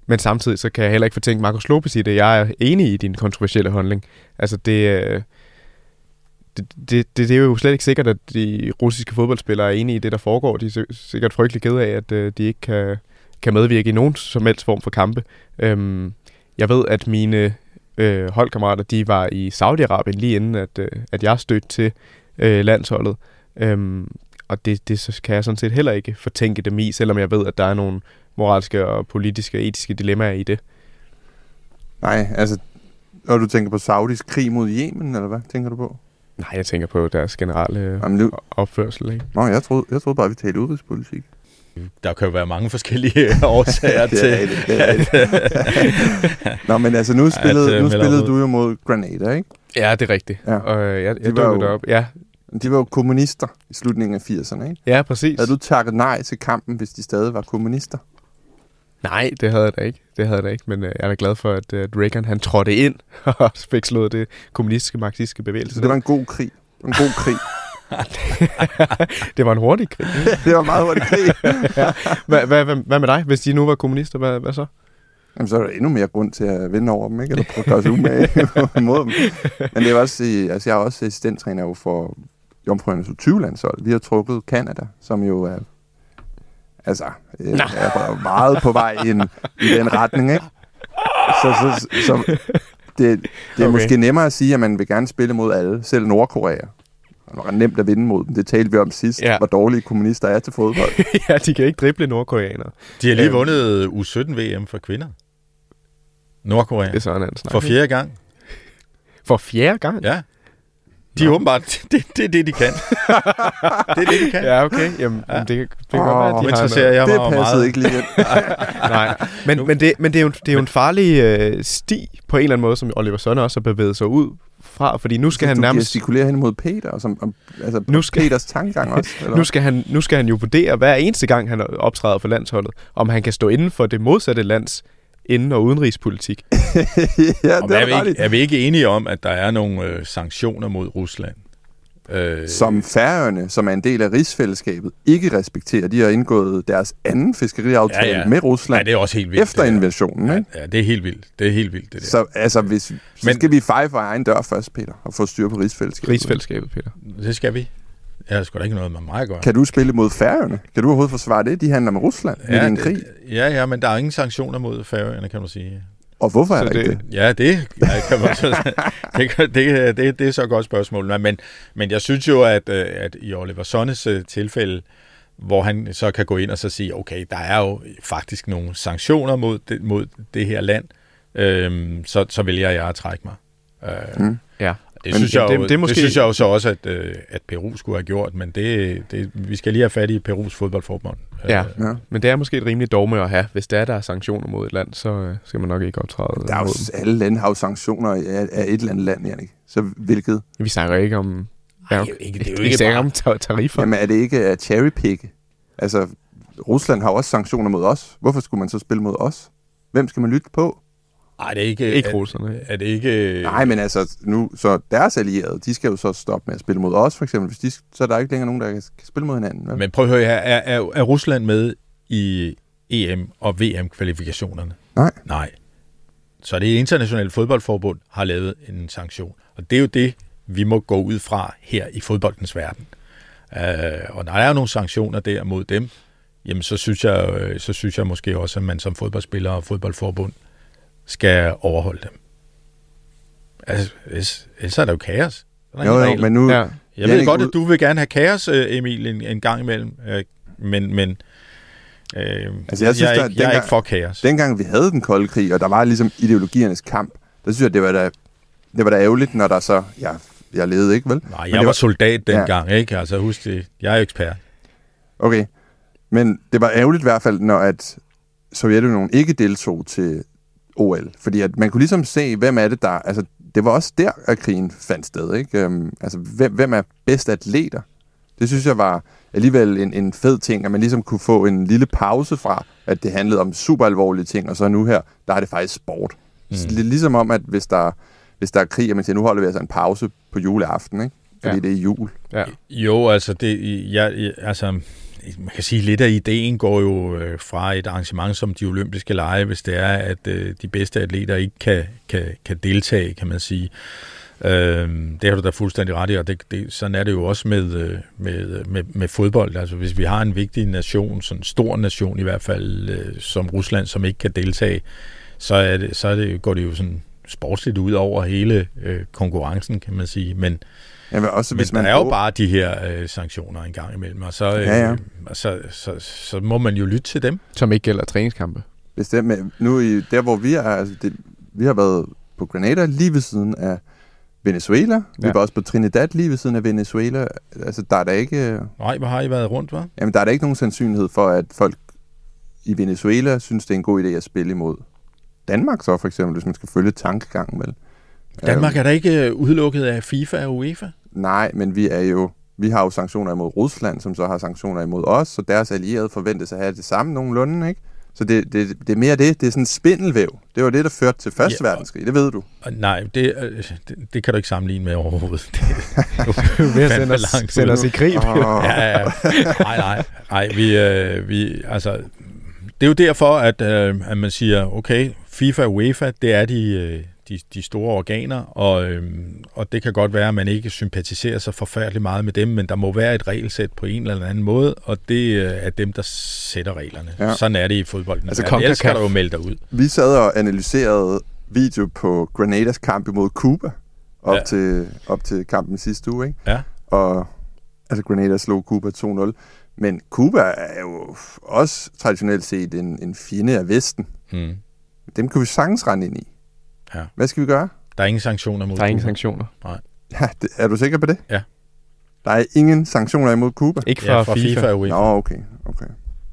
Men samtidig så kan jeg heller ikke fortænke Marcos Lopez i det. Jeg er enig i din kontroversielle holdning. Altså det, det, det, det, det er jo slet ikke sikkert, at de russiske fodboldspillere er enige i det, der foregår. De er sikkert frygtelig ked af, at de ikke kan, kan medvirke i nogen som helst form for kampe. Øhm, jeg ved, at mine øh, holdkammerater, de var i Saudi-Arabien lige inden, at, øh, at jeg stødte til øh, landsholdet. Øhm, og det, det så kan jeg sådan set heller ikke fortænke dem i, selvom jeg ved, at der er nogle moralske og politiske og etiske dilemmaer i det. Nej, altså, når du tænker på Saudis krig mod Yemen, eller hvad tænker du på? Nej, jeg tænker på deres generelle Jamen, nu... opførsel, ikke? Nå, jeg troede, jeg troede bare, vi talte udenrigspolitik. Der kan jo være mange forskellige årsager til... det er det, det er det. Nå, men altså, nu spillede, at, nu spillede du jo mod Granada, ikke? Ja, det er rigtigt. Ja. Og jeg, jeg dukkede jo... derop. Ja. De var jo kommunister i slutningen af firserne, ikke? Ja, præcis. Havde du takket nej til kampen, hvis de stadig var kommunister? Nej, det havde jeg da ikke. Det havde jeg da ikke, men jeg er da glad for, at, at Reagan han trådte ind og fik slået det kommunistiske, marxistiske bevægelse. Så det var en god krig. En god krig. Det var en hurtig krig. Det var en meget hurtig krig. Ja. Hvad, hvad, hvad, hvad med dig, hvis de nu var kommunister? Hvad, hvad så? Jamen, så er der endnu mere grund til at vinde over dem, ikke? Eller prøve at gøre sig umage mod dem. Men det er også, altså jeg er også assistenttræner jo for Jomfruernes U tyve-landshold. Vi har trukket Canada, som jo er, altså, er meget på vej ind i den retning, ikke? Så, så, så det, det er okay. Måske nemmere at sige, at man vil gerne spille mod alle, selv Nordkorea. Det var nemt at vinde mod dem. Det talte vi om sidst, ja. Hvor dårlige kommunister er til fodbold. Ja, de kan ikke drible nordkoreanere. De har lige æm... vundet U sytten V M for kvinder. Nordkorea. Det er sådan en snak. For fjerde gang. For fjerde gang? Ja. De er åbenbart, det, det er det, de kan. Det er det, de kan. Ja, okay. Jamen, ja. det, det kan oh, godt være, at de interesserer jeg det mig passede meget. Ikke lige ind. Nej, men, men, det, men det er jo, det er jo en farlig øh, sti på en eller anden måde, som Oliver Sonne også har bevæget sig ud fra, fordi nu skal så han du nærmest... gestikulere hen mod Peter, som, om, altså nu skal, Peters tankegang også? Eller? nu, skal han, nu skal han jo vurdere, hver eneste gang han optræder for landsholdet, om han kan stå inden for det modsatte lands inden- og udenrigspolitik. Ja, det er, er, vi ikke, er vi ikke enige om, at der er nogle øh, sanktioner mod Rusland? Øh, som Færøerne, som er en del af rigsfællesskabet, ikke respekterer. De har indgået deres anden fiskeriaftale ja, ja. med Rusland ja, det er også helt vildt, efter invasionen. Ja, ikke? ja, det er helt vildt. Det er helt vildt, det der. Så, altså, hvis, så Men, skal vi feje for egen dør først, Peter, og få styr på rigsfællesskabet. Rigsfællesskabet, Peter. Det skal vi. Jeg har sgu da ikke noget med mig at gøre. Kan du spille mod Færøerne? Kan du overhovedet forsvare det? De handler med Rusland ja, i en krig. Ja, ja, men der er ingen sanktioner mod Færøerne, kan man sige. Og hvorfor er det, det ikke det? Ja, det, ja, kan man så, det, det, det, det er så et godt spørgsmål. Men, men jeg synes jo, at, at i Oliver Sonnes tilfælde, hvor han så kan gå ind og så sige, okay, der er jo faktisk nogle sanktioner mod det, mod det her land, øhm, så, så vælger jeg at trække mig. Øh, mm. Ja. Det synes, jeg jo, det, det, måske... det synes jeg jo så også, at, at Peru skulle have gjort, men det, det, vi skal lige have fat i Perus fodboldforbund. Ja, ja, men det er måske et rimeligt dogme at have. Hvis der er der er sanktioner mod et land, så skal man nok ikke optræde. Der er jo, alle lande har jo sanktioner af, af et eller andet land, Jannik. Så hvilket? Vi snakker ikke om... Ej, ja, ikke, det er jo ikke bare... om tariffer. Jamen er det ikke at cherrypicke? Altså, Rusland har også sanktioner mod os. Hvorfor skulle man så spille mod os? Hvem skal man lytte på? Nej, det er ikke... Ikke russerne. Er det ikke... Nej, men altså, nu, så deres allierede, de skal jo så stoppe med at spille mod os, for eksempel. Hvis de, så er der ikke længere nogen, der kan spille mod hinanden. Vel? Men prøv at høre her. Er, er, er Rusland med i E M- og V M-kvalifikationerne? Nej. Nej. Så det internationale fodboldforbund har lavet en sanktion. Og det er jo det, vi må gå ud fra her i fodboldens verden. Uh, og når der er nogle sanktioner der mod dem, jamen så synes jeg, så synes jeg måske også, at man som fodboldspiller og fodboldforbund skal overholde dem. Altså, ellers er der jo kaos. Der jo, jo, men nu... Ja. Jeg ved godt, at du vil gerne have kaos, Emil, en, en gang imellem, men, men øh, altså, jeg, synes, jeg, er, ikke, jeg er ikke for kaos. Dengang vi havde den kolde krig, og der var ligesom ideologiernes kamp, der synes jeg, det var da, det var da ærgerligt, når der så... Ja, jeg levede ikke, vel? Nej, jeg var, var soldat dengang, ja. Ikke? Altså, husk det. Jeg er ekspert. Okay, men det var ærgerligt i hvert fald, når at Sovjetunionen ikke deltog til O L. Fordi at man kunne ligesom se, hvem er det der... Altså, det var også der, at krigen fandt sted, ikke? Um, altså, hvem, hvem er bedst atleter? Det synes jeg var alligevel en, en fed ting, at man ligesom kunne få en lille pause fra, at det handlede om super alvorlige ting, og så nu her, der er det faktisk sport. Mm. Så det er ligesom om, at hvis der, hvis der er krig, at man siger, nu holder vi altså en pause på juleaften, ikke? Fordi ja. Det er jul. Ja. Jo, altså, det, jeg, altså, man kan sige, lidt af ideen går jo øh, fra et arrangement som de olympiske lege, hvis det er, at øh, de bedste atleter ikke kan, kan, kan deltage, kan man sige. Øh, det har du da fuldstændig ret i, og det, det, sådan er det jo også med, med, med, med fodbold. Altså, hvis vi har en vigtig nation, sådan en stor nation i hvert fald, øh, som Rusland, som ikke kan deltage, så, er det, så er det, går det jo sådan sportsligt ud over hele øh, konkurrencen, kan man sige. Men Jamen også, Men hvis man der er jo bruger... bare de her øh, sanktioner en gang imellem, og så, øh, Ja, ja. så, så, så må man jo lytte til dem. Som ikke gælder træningskampe. Bestemt, men nu i, der hvor vi er, altså det, vi har været på Grenada lige ved siden af Venezuela. Vi Ja. var også på Trinidad lige ved siden af Venezuela. Altså der er der ikke... Nej, hvor har I været rundt, hva'? Jamen der er der ikke nogen sandsynlighed for, at folk i Venezuela synes, det er en god idé at spille imod Danmark så for eksempel, hvis man skal følge tankegangen, vel? Danmark er der ikke udelukket af FIFA og UEFA? Nej, men vi er jo vi har jo sanktioner imod Rusland, som så har sanktioner imod os, så deres allierede forventes at have det samme nogenlunde, ikke? Så det, det, det er mere det. Det er sådan en spindelvæv. Det var det, der førte til første Ja. verdenskrig. Det ved du. Nej, det, øh, det, det kan du ikke sammenligne med overhovedet. Det, Du er ved at fandme sende os, langt sende os ude. i krig. Oh. ja, ja. Nej, nej. Nej, vi, øh, vi, altså, det er jo derfor, at, øh, at man siger, okay, FIFA og UEFA, det er de, øh, de, de store organer, og, øh, og det kan godt være, at man ikke sympatiserer så forfærdeligt meget med dem, men der må være et regelsæt på en eller anden måde, og det øh, er dem, der sætter reglerne. Ja. Sådan er det i fodbolden. Altså, Altså, ellers CONCACAF. skal du jo melde dig ud. Vi sad og analyserede video på Grenadas kamp imod Cuba op, Ja. til, op til kampen sidste uge, ikke? Ja. Og altså Grenada slog Cuba to nul. Men Cuba er jo også traditionelt set en, en fjende af Vesten. Hmm. Dem kan vi sagtens rende ind i. Ja. Hvad skal vi gøre? Der er ingen sanktioner mod Der er ingen Cuba. sanktioner. Ja, det, er du sikker på det? Ja. Der er ingen sanktioner imod Cuba? Ikke fra, Ja, fra FIFA. FIFA og UEFA. Nå, okay. okay.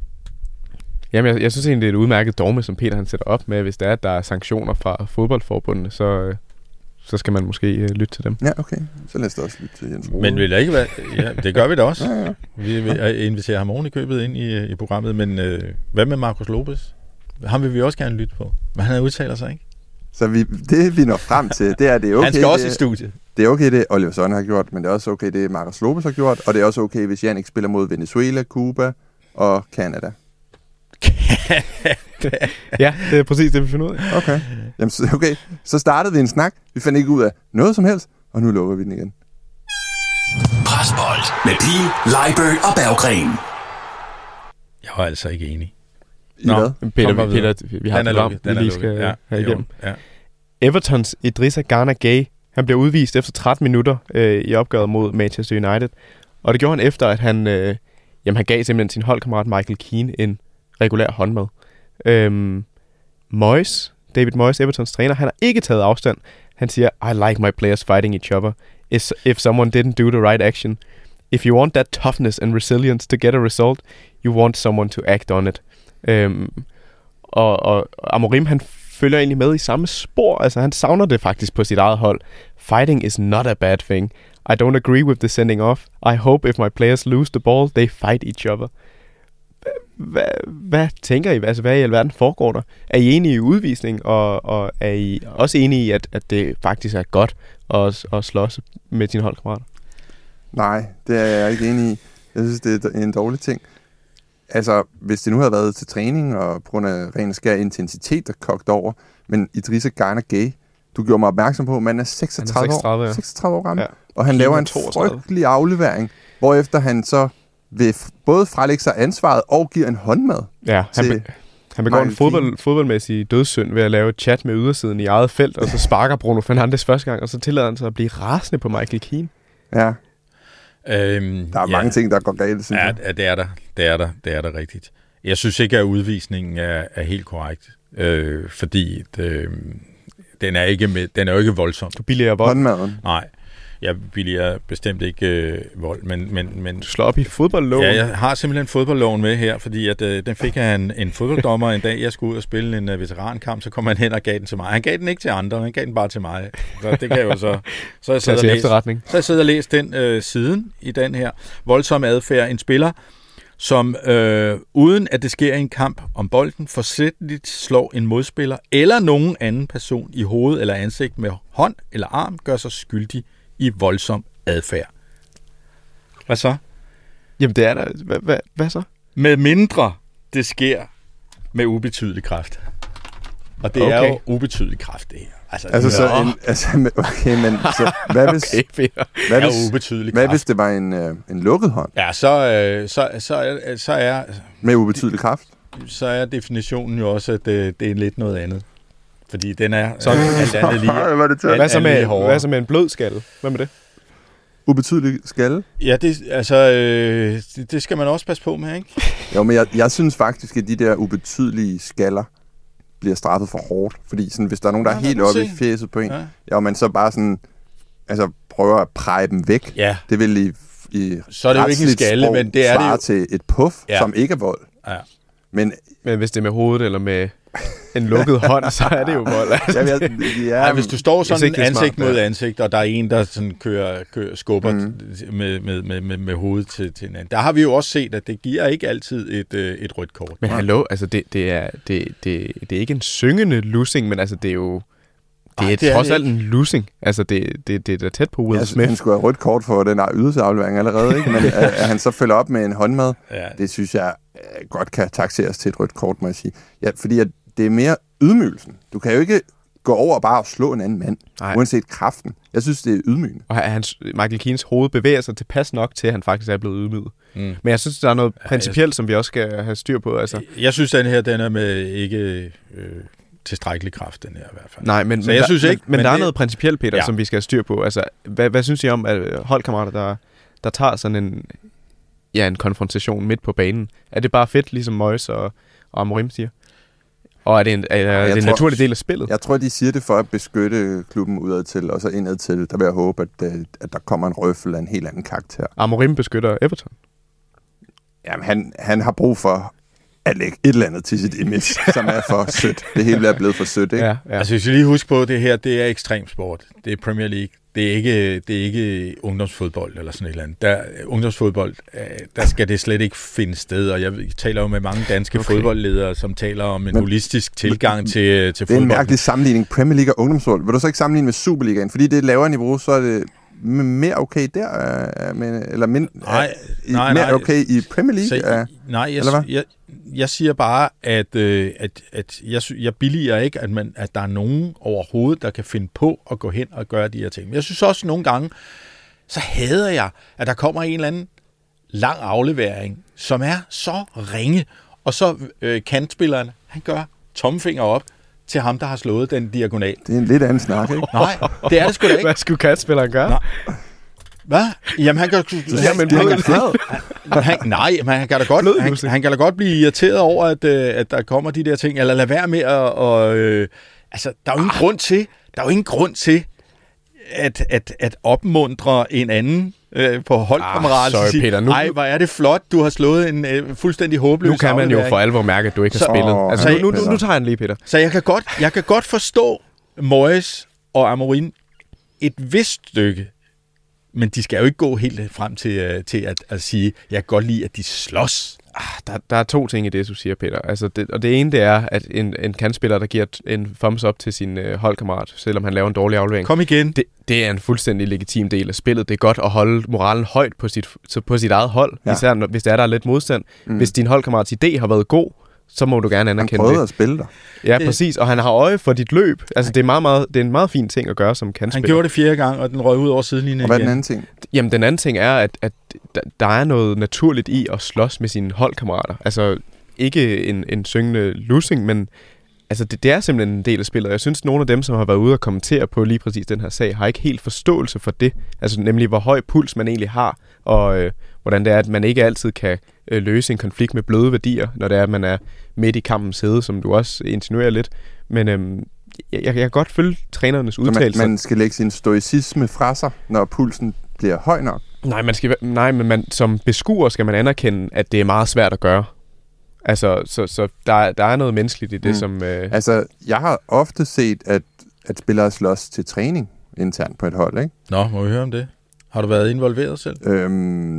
Jamen, jeg, jeg synes egentlig, det er et udmærket dogme, som Peter han sætter op med, hvis der er, at der er sanktioner fra fodboldforbundene, så, øh, så skal man måske øh, lytte til dem. Ja, okay. Så lad os da også lytte til Jens Rode. Men vil der ikke være... Ja, det gør vi da også. Ja, ja. Vi vil invitere ham oven i købet ind i, i programmet, men øh, hvad med Marcos Lopez? Ham vil vi også gerne lytte på, men han udtaler sig ikke. Så vi, det, vi når frem til, det er, det er okay. Han skal også det, i studiet. Det er okay, det Oliver Sonne har gjort, men det er også okay, det Marcos Lopez har gjort, og det er også okay, hvis Jan ikke spiller mod Venezuela, Cuba og Canada. Ja, det er præcis det, vi finder ud af. Okay. Jamen, så- okay. Så startede vi en snak. Vi fandt ikke ud af noget som helst, og nu lukker vi den igen. Presbold med Pihl, Leibert og Berggren. Jeg var altså ikke enig. I Nå. hvad? Peter, Kom bare vi, Peter, videre. vi har Den er et program, lukket. vi Den er lige skal lukket. Ja, have jo, igennem. ja. Evertons Idrissa Gana Gueye, han blev udvist efter tretten minutter øh, i opgøret mod Manchester United. Og det gjorde han efter, at han, øh, jamen, han gav simpelthen sin holdkammerat Michael Keane en regulær håndmad. Øhm, Moyes, David Moyes, Evertons træner, han har ikke taget afstand. Han siger, I like my players fighting each other. If, if someone didn't do the right action. If you want that toughness and resilience to get a result, you want someone to act on it. Øhm, og, og Amorim, han følger egentlig med i samme spor. Altså, han savner det faktisk på sit eget hold. Fighting is not a bad thing. I don't agree with the sending off. I hope if my players lose the ball, they fight each other. Hvad, hvad tænker I? Altså, hvad i alverden foregår der? Er I enige i udvisning, og, og er I også enige i, at, at det faktisk er godt at, at slås med dine holdkammerater? Nej, det er jeg ikke enig i. Jeg synes, det er en dårlig ting. Altså, hvis det nu havde været til træning, og på grund af ren og skær intensitet, der kogt over, men Idrissa Gana Gueye, du gjorde mig opmærksom på, at man er seksogtredive, seksogtredive, år, ja. seksogtredive år gammel, Ja. og han laver en toogtredive. frygtelig aflevering, hvorefter han så vil f- både frelægge sig ansvaret og giver en håndmad. Ja, han, til be, han begår en Michael fodbold, fodboldmæssig dødssynd ved at lave et chat med ydersiden i eget felt, og så sparker Bruno Fernandes første gang, og så tillader han sig at blive rasende på Michael Keane. Ja, Øhm, der er ja. mange ting, der går galt, synes Ja, jeg. ja, det er der. Det er der. Det er der rigtigt. Jeg synes ikke, at udvisningen er, er helt korrekt, øh, fordi det, den er ikke med, den er jo ikke voldsom. Du billiger vold. Håndmaden. Nej, jeg billiger bestemt ikke øh, vold, men, men, men Du slår op i fodboldloven. ja, jeg har simpelthen fodboldloven med her, fordi at, øh, den fik jeg en, en fodbolddommer en dag, jeg skulle ud og spille en uh, veterankamp, så kom han hen og gav den til mig. Han gav den ikke til andre, han gav den bare til mig. Så det kan jeg jo så... Så jeg Tag sidder til og læst, efterretning. så jeg sidder og læst den øh, siden i den her voldsomme adfærd. En spiller, som øh, uden at det sker i en kamp om bolden, forsætligt slår en modspiller eller nogen anden person i hoved eller ansigt med hånd eller arm, gør sig skyldig i voldsom adfærd. Hvad så? Jamen, det er der. Hvad, hvad, hvad så? Med mindre det sker med ubetydelig kraft. Og det okay. er jo ubetydelig kraft, det her. Altså, altså, så en, altså okay, men så, hvad hvis, okay, hvad hvis, ubetydelig hvad kraft. hvis det var en, øh, en lukket hånd? Ja, så, øh, så, så, er, så er... Med ubetydelig kraft? Så er definitionen jo også, at det, det er lidt noget andet. Fordi den er sådan alt andet lige. Hvad så med, hvad så med en blød skalle? Hvad med det? Ubetydelig skalle? Ja, det, altså, øh, det, det skal man også passe på med, ikke? Jo, men jeg, jeg synes faktisk, at de der ubetydelige skaller bliver straffet for hårdt. Fordi sådan, hvis der er nogen, der ja, er helt oppe i fjeset på en, ja. Ja, og man så bare sådan, altså prøver at præge dem væk, ja. Det vil i, i så er det jo ikke en skalle, men det er det jo. Til et puff, ja. Som ikke er vold. Ja. Men, men hvis det er med hovedet eller med en lukket hånd, så er det jo vold. Altså. Ja, ja, ja, hvis du står sådan ansigt smart, mod ansigt, og der er en, der sådan kører, kører skubber mm. med, med, med, med, med hovedet til, til en anden. Der har vi jo også set, at det giver ikke altid et, et rødt kort. Men hallo, altså det, det, er, det, det, det er ikke en syngende lussing, men altså det er jo... Det er, Ej, det er trods alt en losing. Altså, det, det, det er tæt på Will ja, Smith. Han skulle have rødt kort for den der ydelseaflevering allerede, ikke? Men at, at han så følger op med en håndmad, ja. Det synes jeg uh, godt kan taxeres til et rødt kort, må jeg sige. Ja, fordi at det er mere ydmygelsen. Du kan jo ikke gå over og bare slå en anden mand, Nej. Uanset kraften. Jeg synes, det er ydmygende. Og hans, Michael Keanes hoved bevæger sig tilpas nok til, at han faktisk er blevet ydmyget. Mm. Men jeg synes, der er noget ja, principielt, som vi også skal have styr på. Altså. Jeg synes, den her, den er med ikke... Øh tilstrækkelig kraft, den her i hvert fald. Nej, men, så jeg men, synes ikke, men, men men der det... er noget principielt, Peter, ja. Som vi skal have styr på. Altså, hvad, hvad synes I om, at holdkammerater, der, der tager sådan en, ja, en konfrontation midt på banen? Er det bare fedt, ligesom Moyes og, og Amorim siger? Og er det en, er, er det en tror, naturlig del af spillet? Jeg tror, de siger det for at beskytte klubben udad til, og så indad til. Der vil jeg håbe, at, at der kommer en røffel af en helt anden karakter. Amorim beskytter Everton? Jamen, han, han har brug for at lægge et eller andet til sit image, som er for sødt. Det hele er blevet for sødt, ikke? Ja, ja. Altså, hvis vi lige husker på, det her, det er ekstremsport. Det er Premier League. Det er ikke, det er ikke ungdomsfodbold eller sådan et eller andet. Der, ungdomsfodbold, der skal det slet ikke finde sted, og jeg taler jo med mange danske okay. fodboldledere, som taler om en men, holistisk tilgang men, til, til fodbold. Det er en mærkelig sammenligning. Premier League og ungdomsfodbold. Vil du så ikke sammenligne med Superligaen? Fordi det er et lavere niveau, så er det mere okay der, men, eller min, nej, i, nej, mere nej. okay i Premier League? Så, nej, jeg, jeg, jeg siger bare, at, øh, at, at jeg, jeg billiger ikke, at, man, at der er nogen overhovedet, der kan finde på at gå hen og gøre de her ting. Men jeg synes også nogle gange, så hader jeg, at der kommer en eller anden lang aflevering, som er så ringe, og så øh, kantspilleren, han gør tommelfinger op til ham, der har slået den diagonal. Det er en lidt anden snak, ikke? Nej, det er det sgu da ikke. Hvad skulle kantspilleren gøre? Nej. Hvad? Jamen, han kan, han, han, han, han, han, nej, men han kan da godt, han, han kan da godt blive irriteret over, at, at der kommer de der ting, eller lade være med at... Og, øh, altså, der er jo ingen ah. grund til, der er jo ingen grund til, at, at, at opmuntre en anden øh, på holdkammeraten. Ah, sorry, Peter. Nu... Ej, hvor er det flot, du har slået en øh, fuldstændig håbløs. Nu kan man jo for alvor mærke, at du ikke har så, spillet. Åh, altså, nu, nu, nu, nu tager jeg den lige, Peter. Så jeg kan godt, jeg kan godt forstå Moyes og Amorim et vist stykke. Men de skal jo ikke gå helt frem til, til at, at sige, jeg kan godt lide, at de slås. Ah, der, der er to ting i det, du siger, Peter. Altså det, og det ene, det er, at en, en kantspiller, der giver en thumbs up til sin øh, holdkammerat, selvom han laver en dårlig aflevering. Kom igen. Det, det er en fuldstændig legitim del af spillet. Det er godt at holde moralen højt på sit, på sit eget hold, ja. Især hvis der er der lidt modstand. Mm. Hvis din holdkammerats idé har været god, så må du gerne anerkende det. Han prøvede at spille dig. Ja, det. Præcis. Og han har øje for dit løb. Altså, det er, meget, meget, det er en meget fin ting at gøre som kantspiller. Han gjorde det fjerde gang, og den røg ud over sidelinjen. Og hvad er den anden ting? Jamen, den anden ting er, at, at der er noget naturligt i at slås med sine holdkammerater. Altså, ikke en, en syngende losing, men altså, det, det er simpelthen en del af spillet. Jeg synes, nogle af dem, som har været ude og kommentere på lige præcis den her sag, har ikke helt forståelse for det. Altså, nemlig, hvor høj puls man egentlig har, og øh, hvordan det er, at man ikke altid kan øh, løse en konflikt med bløde værdier, når det er, at man er midt i kampens hede, som du også insinuerer lidt. Men øhm, jeg, jeg kan godt følge trænernes udtalelser. Man, man skal lægge sin stoicisme fra sig, når pulsen bliver høj nok? Nej, man skal, nej men man, som beskuer skal man anerkende, at det er meget svært at gøre. Altså, så, så der, der er noget menneskeligt i det, mm. som... Øh... Altså, jeg har ofte set, at, at spillere slås til træning internt på et hold, ikke? Nå, må vi høre om det? Har du været involveret selv? Øhm,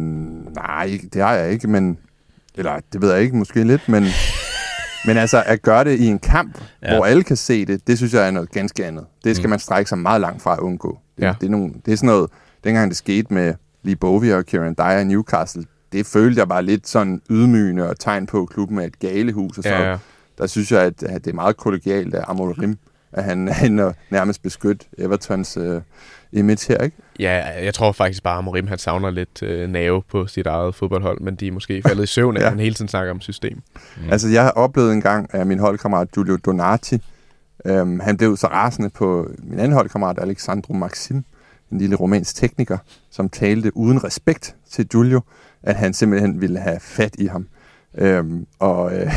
nej, det har jeg ikke, men... Eller, det ved jeg ikke, måske lidt, men... men altså, at gøre det i en kamp, ja. Hvor alle kan se det, det synes jeg er noget ganske andet. Det skal mm. man strække sig meget langt fra at undgå. Det, ja. det, er nogle, det er sådan noget... Dengang det skete med Lee Bovie og Kieran Dyer i Newcastle, det følte jeg var lidt sådan ydmygende og tegn på, at klubben er et galehus. Og så, ja, ja. Der synes jeg, at, at det er meget kollegialt af Amorim, at han er nærmest beskytte Evertons øh, image her, ikke? Ja, jeg tror faktisk bare, at Amorim han savner lidt øh, nerve på sit eget fodboldhold, men de er måske faldet i søvn, ja. At han hele tiden snakker om system. Mm. Altså, jeg har oplevet en gang, at min holdkammerat Giulio Donati, øhm, han blev så rasende på min anden holdkammerat Alexandro Maxim, en lille romansk tekniker, som talte uden respekt til Giulio, at han simpelthen ville have fat i ham. Øhm, og øh,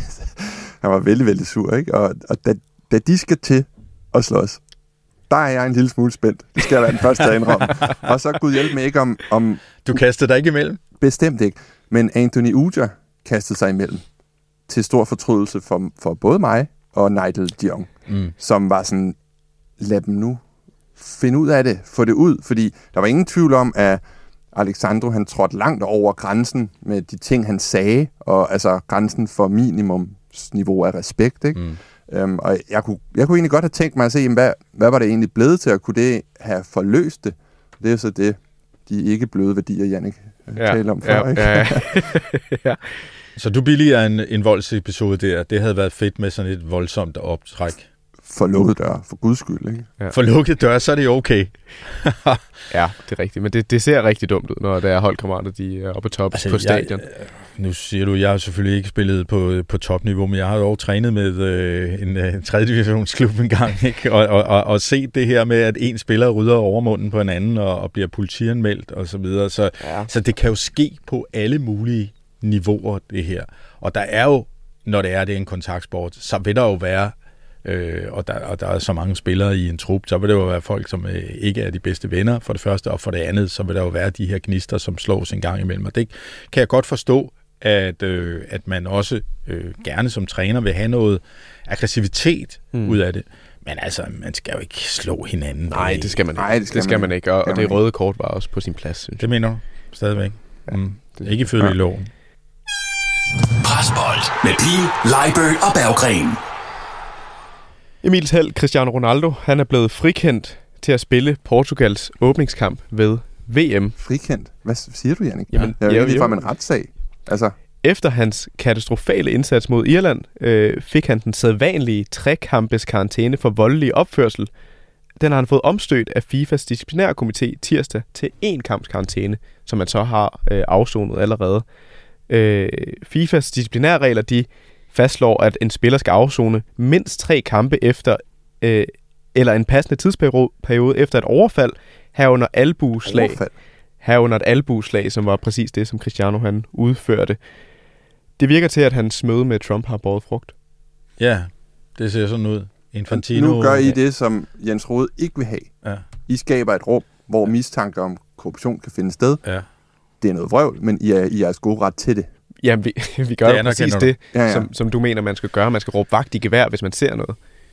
han var vældig, vældig sur, ikke? Og, og da, da de skal til at slås, der er jeg en lille smule spændt. Det skal jeg være den første at indrømme. Og så Gud hjælp mig ikke om, om... Du kastede dig ikke imellem? Bestemt ikke. Men Anthony Ujah kastede sig imellem. Til stor fortrydelse for, for både mig og Nigel de Jong. Mm. Som var sådan, lad dem nu finde ud af det. Få det ud. Fordi der var ingen tvivl om, at Alexandro han trådte langt over grænsen med de ting, han sagde. Og altså grænsen for minimumsniveau af respekt, ikke? Mm. Um, og jeg kunne, jeg kunne egentlig godt have tænkt mig at se, jamen, hvad, hvad var det egentlig blevet til, og kunne det have forløst det? Det er så det, de ikke bløde værdier, Jannik ja, talte om før, ja, ikke? Ja, ja. Så du billiger en, en voldsepisode der. Det havde været fedt med sådan et voldsomt optræk. For lukket dør, for guds skyld, ikke? Ja. For lukket dør, så er det okay. Ja, det er rigtigt. Men det, det ser rigtig dumt ud, når der er holdkammerater, de er oppe på top altså, på stadion. Jeg, nu siger du, jeg har selvfølgelig ikke spillet på, på topniveau, men jeg har jo trænet med øh, en, en tredje divisionsklub en gang, ikke? Og, og, og, og set det her med, at en spiller rydder over munden på en anden, og, og bliver politianmeldt og så videre. Så, ja. Så det kan jo ske på alle mulige niveauer, det her. Og der er jo, når det er, det er en kontaktsport, så vil der jo være Øh, og, der, og der er så mange spillere i en trup, så vil det jo være folk, som øh, ikke er de bedste venner, for det første, og for det andet, så vil der jo være de her gnister, som slås en gang imellem. Og det kan jeg godt forstå, at, øh, at man også øh, gerne som træner vil have noget aggressivitet mm. ud af det. Men altså, man skal jo ikke slå hinanden. Nej, det skal man ikke. Nej, det skal, det skal man, man ikke. Og, og det røde kort var også på sin plads, synes Det mener du? Stadigvæk? Ja, mm. Ikke ifølge ja. loven. Presbold med Pihl, Leibert og Berggren. Emils held, Cristiano Ronaldo, han er blevet frikendt til at spille Portugals åbningskamp ved V M. Frikendt? Hvad siger du, Jannik? Jamen, jeg er jo lige fra en retssag. Altså. Efter hans katastrofale indsats mod Irland, øh, fik han den sædvanlige trekampes karantæne for voldelig opførsel. Den har han fået omstødt af FIFAs disciplinærkomité tirsdag til én kamps karantæne, som man så har øh, afsonet allerede. Øh, FIFAs disciplinærregler, de fastslår, at en spiller skal afzone mindst tre kampe efter, øh, eller en passende tidsperiode efter et overfald, herunder albueslag. Overfald. Herunder et albueslag, som var præcis det, som Cristiano han udførte. Det virker til, at hans møde med Trump har båret frugt. Ja, det ser sådan ud. Infantino. Nu gør I det, som Jens Rohde ikke vil have. Ja. I skaber et rum, hvor mistanker om korruption kan finde sted. Ja. Det er noget vrøvl, men I er i jeres gode ret til det. Jamen, vi, vi gør jo præcis det, ja, ja. Som, som du mener, man skal gøre. Man skal råbe vagt i gevær, hvis man ser noget.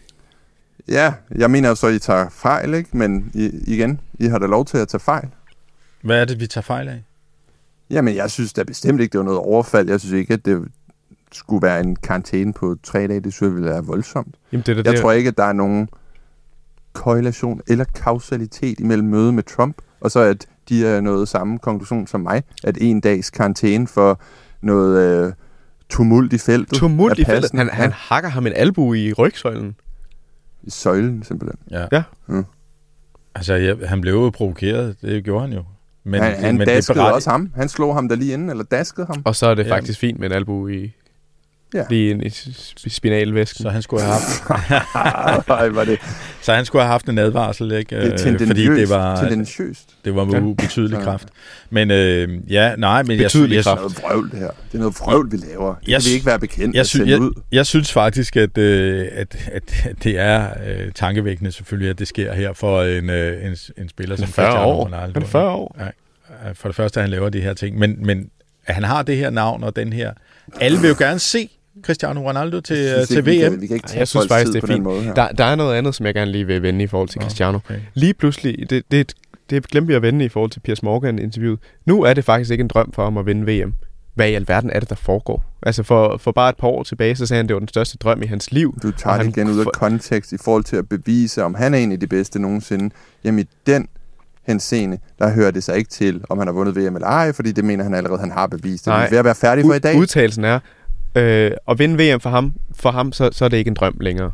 Ja, jeg mener jo så, at I tager fejl, ikke? Men I, igen, I har da lov til at tage fejl. Hvad er det, vi tager fejl af? Jamen, jeg synes da bestemt ikke, det var noget overfald. Jeg synes ikke, at det skulle være en karantæne på tre dage. Det synes jeg ville være voldsomt. Jamen, det er jeg det. tror ikke, at der er nogen korrelation eller kausalitet imellem møde med Trump, og så at de er noget samme konklusion som mig, at en dags karantæne for noget øh, tumult i feltet. Tumult i feltet? Han, han hakker ham en albue i rygsøjlen. I søjlen, simpelthen. Ja. ja. Mm. Altså, ja, han blev jo provokeret. Det gjorde han jo. Men, han han men daskede berettig... også ham. Han slog ham der lige inden, eller daskede ham. Og så er det ja. faktisk fint med en albue i... Ja. Lige en i spinalvæsken. Så han skulle have haft Ej, var det. Så han skulle have haft en advarsel, ikke? Det er fordi det var tendensiøst. Det var med ubetydelig kraft. Men øh, ja, nej, men betydelig jeg synes, kraft. Det er noget vrøvl det her. Det er noget vrøvl vi laver. Det jeg, kan vi ikke være bekendt jeg, sy- jeg, ud. jeg synes faktisk at, øh, at, at det er øh, tankevækkende selvfølgelig at det sker her for en øh, en, en spiller som Cristiano Ronaldo. Men fyrre år. Ja, for det første at han laver de her ting, men men at han har det her navn og den her. Alle vil jo gerne se Cristiano Ronaldo til, synes, til V M. Vi kan, vi kan ikke tage jeg synes faktisk, det er fint. Der, der er noget andet, som jeg gerne lige vil vende i forhold til oh, Cristiano. Okay. Lige pludselig, det, det, det glemte vi at vende i forhold til Piers Morgan-interviewet. Nu er det faktisk ikke en drøm for ham at vinde V M. Hvad i alverden er det, der foregår? Altså for, for bare et par år tilbage, så sagde han, det var den største drøm i hans liv. Du tager det igen ud af kontekst i forhold til at bevise, om han er en af de bedste nogensinde. Jamen i den henseende, der hører det sig ikke til, om han har vundet V M eller ej, fordi det mener han allerede, han har bevist. Det Nej. er ved at være færdig for i dag. Udtalelsen er, øh, at vinde V M for ham, for ham så, så er det ikke en drøm længere.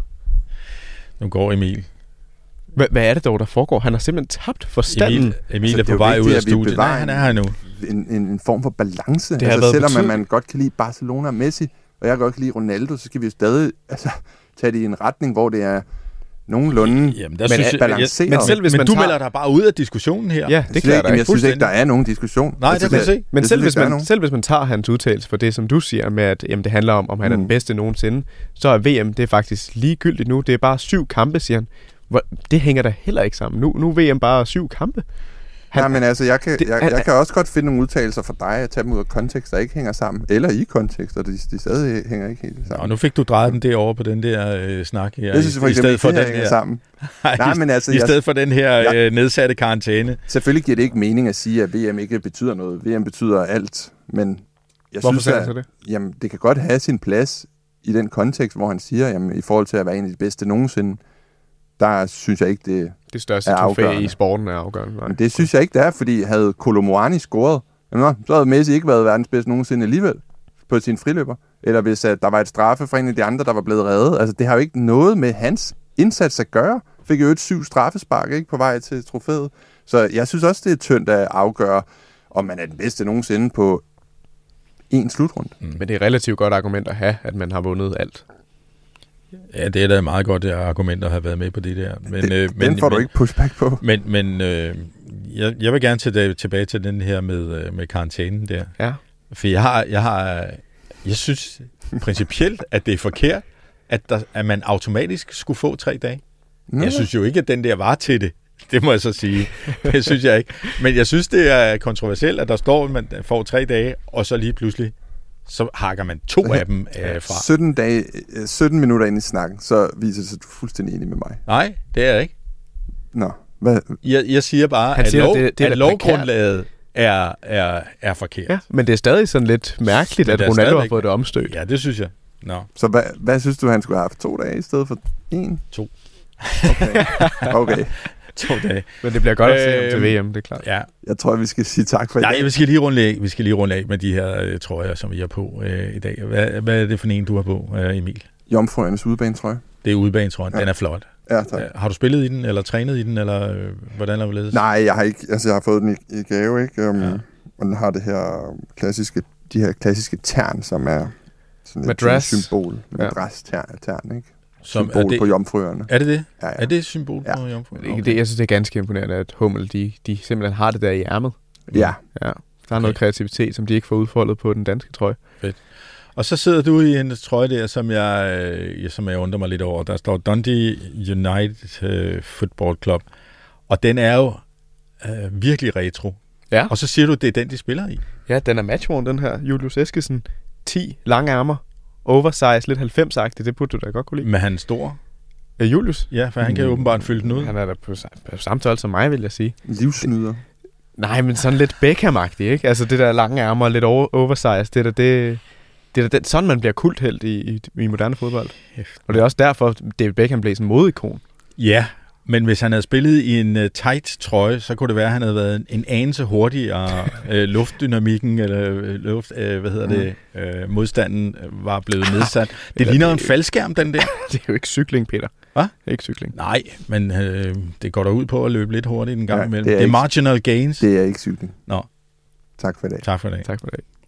Nu går Emil. H- hvad er det dog, der foregår? Han har simpelthen tabt forstanden. Emil, Emil Altså, er på vej vigtigt, ud af studiet. Nej, bevarer han er her nu. En, en, en form for balance. Det har altså, været selvom betydeligt. man godt kan lide Barcelona og Messi, og jeg godt kan lide Ronaldo, så skal vi jo stadig altså, tage det i en retning, hvor det er nogenlunde Jamen, der men synes jeg, balanceret. men selv hvis men man du tager- melder dig bare ud af diskussionen her. Ja, Jeg det synes, kan jeg ikke, da men ikke. jeg synes ikke, der Fuldstændig. er nogen diskussion. Nej, Altså, det kan jeg se. Men Jeg selv synes hvis, ikke, der er man, nogen. selv hvis man tager hans udtalelse for det, som du siger, med at jamen, det handler om, om han er Mm. den bedste nogensinde, så er V M det er faktisk ligegyldigt nu. Det er bare syv kampe, siger han. Hvor, det hænger da heller ikke sammen. Nu, nu er V M bare syv kampe. Han, Nej, men altså, jeg kan, det- jeg, han- jeg kan også godt finde nogle udtalelser fra dig, at tage dem ud af kontekst, der ikke hænger sammen. Eller i kontekst, og de, de stadig hænger ikke helt sammen. Og nu fik du drejet den derovre på den der øh, snak her. jeg synes for i eksempel stedet for ikke, det den her hænger her, sammen. Nej, Nej, men altså, i jeg- stedet for den her Ja. øh, nedsatte karantæne. Selvfølgelig giver det ikke mening at sige, at V M ikke betyder noget. V M betyder alt, men jeg Hvorfor synes, sagde at, han så det? Jamen, det kan godt have sin plads i den kontekst, hvor han siger, jamen, i forhold til at være en af de bedste nogensinde, der synes jeg ikke, det... Det største er trofæ afgørende. i sporten er afgørende. Nej. Men det synes jeg ikke, det er, fordi havde Kolo Muani scoret, jamen, så havde Messi ikke været verdens bedste nogensinde alligevel på sin friløber. Eller hvis at der var et straffe fra en af de andre, der var blevet reddet. Altså, det har jo ikke noget med hans indsats at gøre. Fik jo et syv straffespark, ikke, på vej til trofæet. Så jeg synes også, det er tyndt at afgøre, om man er den bedste nogensinde på en slutrunde. Mm. Men det er et relativt godt argument at have, at man har vundet alt. Ja, det er da et meget godt argument at have været med på det der. Men, Den, øh, den men, får du men, ikke pushback på. Men, men øh, jeg, jeg vil gerne til, tilbage til den her med, øh, med karantænen der. Ja. For jeg har, jeg har, jeg synes principielt, at det er forkert, at, der, at man automatisk skulle få tre dage. Nå. Jeg synes jo ikke, at den der var til det. Det må jeg så sige. Det synes jeg ikke. Men jeg synes, det er kontroversielt, at der står, at man får tre dage, og så lige pludselig, så hakker man to af dem øh, fra. sytten, dage, øh, sytten minutter ind i snakken, så viser det sig, at du er fuldstændig enig med mig. Nej, det er jeg ikke. Nå, hvad? Jeg, jeg siger bare, Han at, siger, lov, det- det er at da lovgrundlaget er, er, er forkert. Ja, men det er stadig sådan lidt mærkeligt, Men at det er Ronaldo har stadigvæk- fået det omstødt. Ja, det synes jeg. Nå. Så hvad, hvad synes du, han skulle have haft to dage i stedet for en? To. Okay. okay. To dage. Men det bliver godt at se ham Øhm, til V M, det er klart. Ja. Jeg tror, vi skal sige tak for i Nej, dag. vi skal lige runde af, vi skal lige runde af med de her øh, trøjer, som vi har på øh, i dag. Hvad, hvad er det for en, du har på, øh, Emil? Jomfruernes udebane, tror jeg. Det er udebanetrøjen. Ja. Den er flot. Ja, tak. Øh, har du spillet i den, eller trænet i den, eller øh, hvordan har du ledet? Nej, jeg har ikke. Altså, jeg har fået den i, i gave, ikke? Um, Ja. ja. Og den har det her klassiske, de her klassiske tern, som er sådan et Madras. symbol. Ja. Madras-tern, tern, ikke? Som, Symbol er, det, på jomfruerne. er det det? Ja, ja. Er det et symbol Ja. på jomfruen? Det, det, jeg synes, det er ganske imponerende, at Hummel, de, de simpelthen har det der i ærmet. Ja. Ja. Der er Okay. noget kreativitet, som de ikke får udfoldet på den danske trøje. Og så sidder du i en trøje der, som jeg, øh, som jeg undrer mig lidt over. Der står Dundee United øh, Football Club. Og den er jo øh, virkelig retro. Ja. Og så siger du, at det er den, de spiller i. Ja, den er matchworn, den her. Julius Eskesen. ti lange ærmer. Oversize, lidt halvfems-agtigt. Det burde du da godt kunne lide. Men han er stor. Ja, Julius. Ja, for han kan jo Mm. åbenbart fylde den ud. Han er da på, på samme størrelse som mig, vil jeg sige. Livsnyder. Nej, men sådan lidt Beckham-agtigt, ikke? Altså det der lange ærmer, lidt over, oversize, det der, det, det er da den, sådan man bliver kulthelt i, i, i moderne fodbold. Og det er også derfor, David Beckham blev sådan en modikon. Ja, men hvis han havde spillet i en uh, tight trøje, så kunne det være, at han havde været en, en anelse hurtigere. uh, luftdynamikken, eller uh, luft, uh, hvad hedder det, uh, modstanden uh, var blevet nedsat. Det Eller ligner det- en faldskærm, den der. Det er jo ikke cykling, Peter. Hvad? Det er ikke cykling. Nej, men øh, det går der ud på at løbe lidt hurtigt en gang Ja, imellem. det er Det er ikke- marginal gains. Det er ikke cykling. Nå. Tak for i dag. Tak for i dag. Tak for det.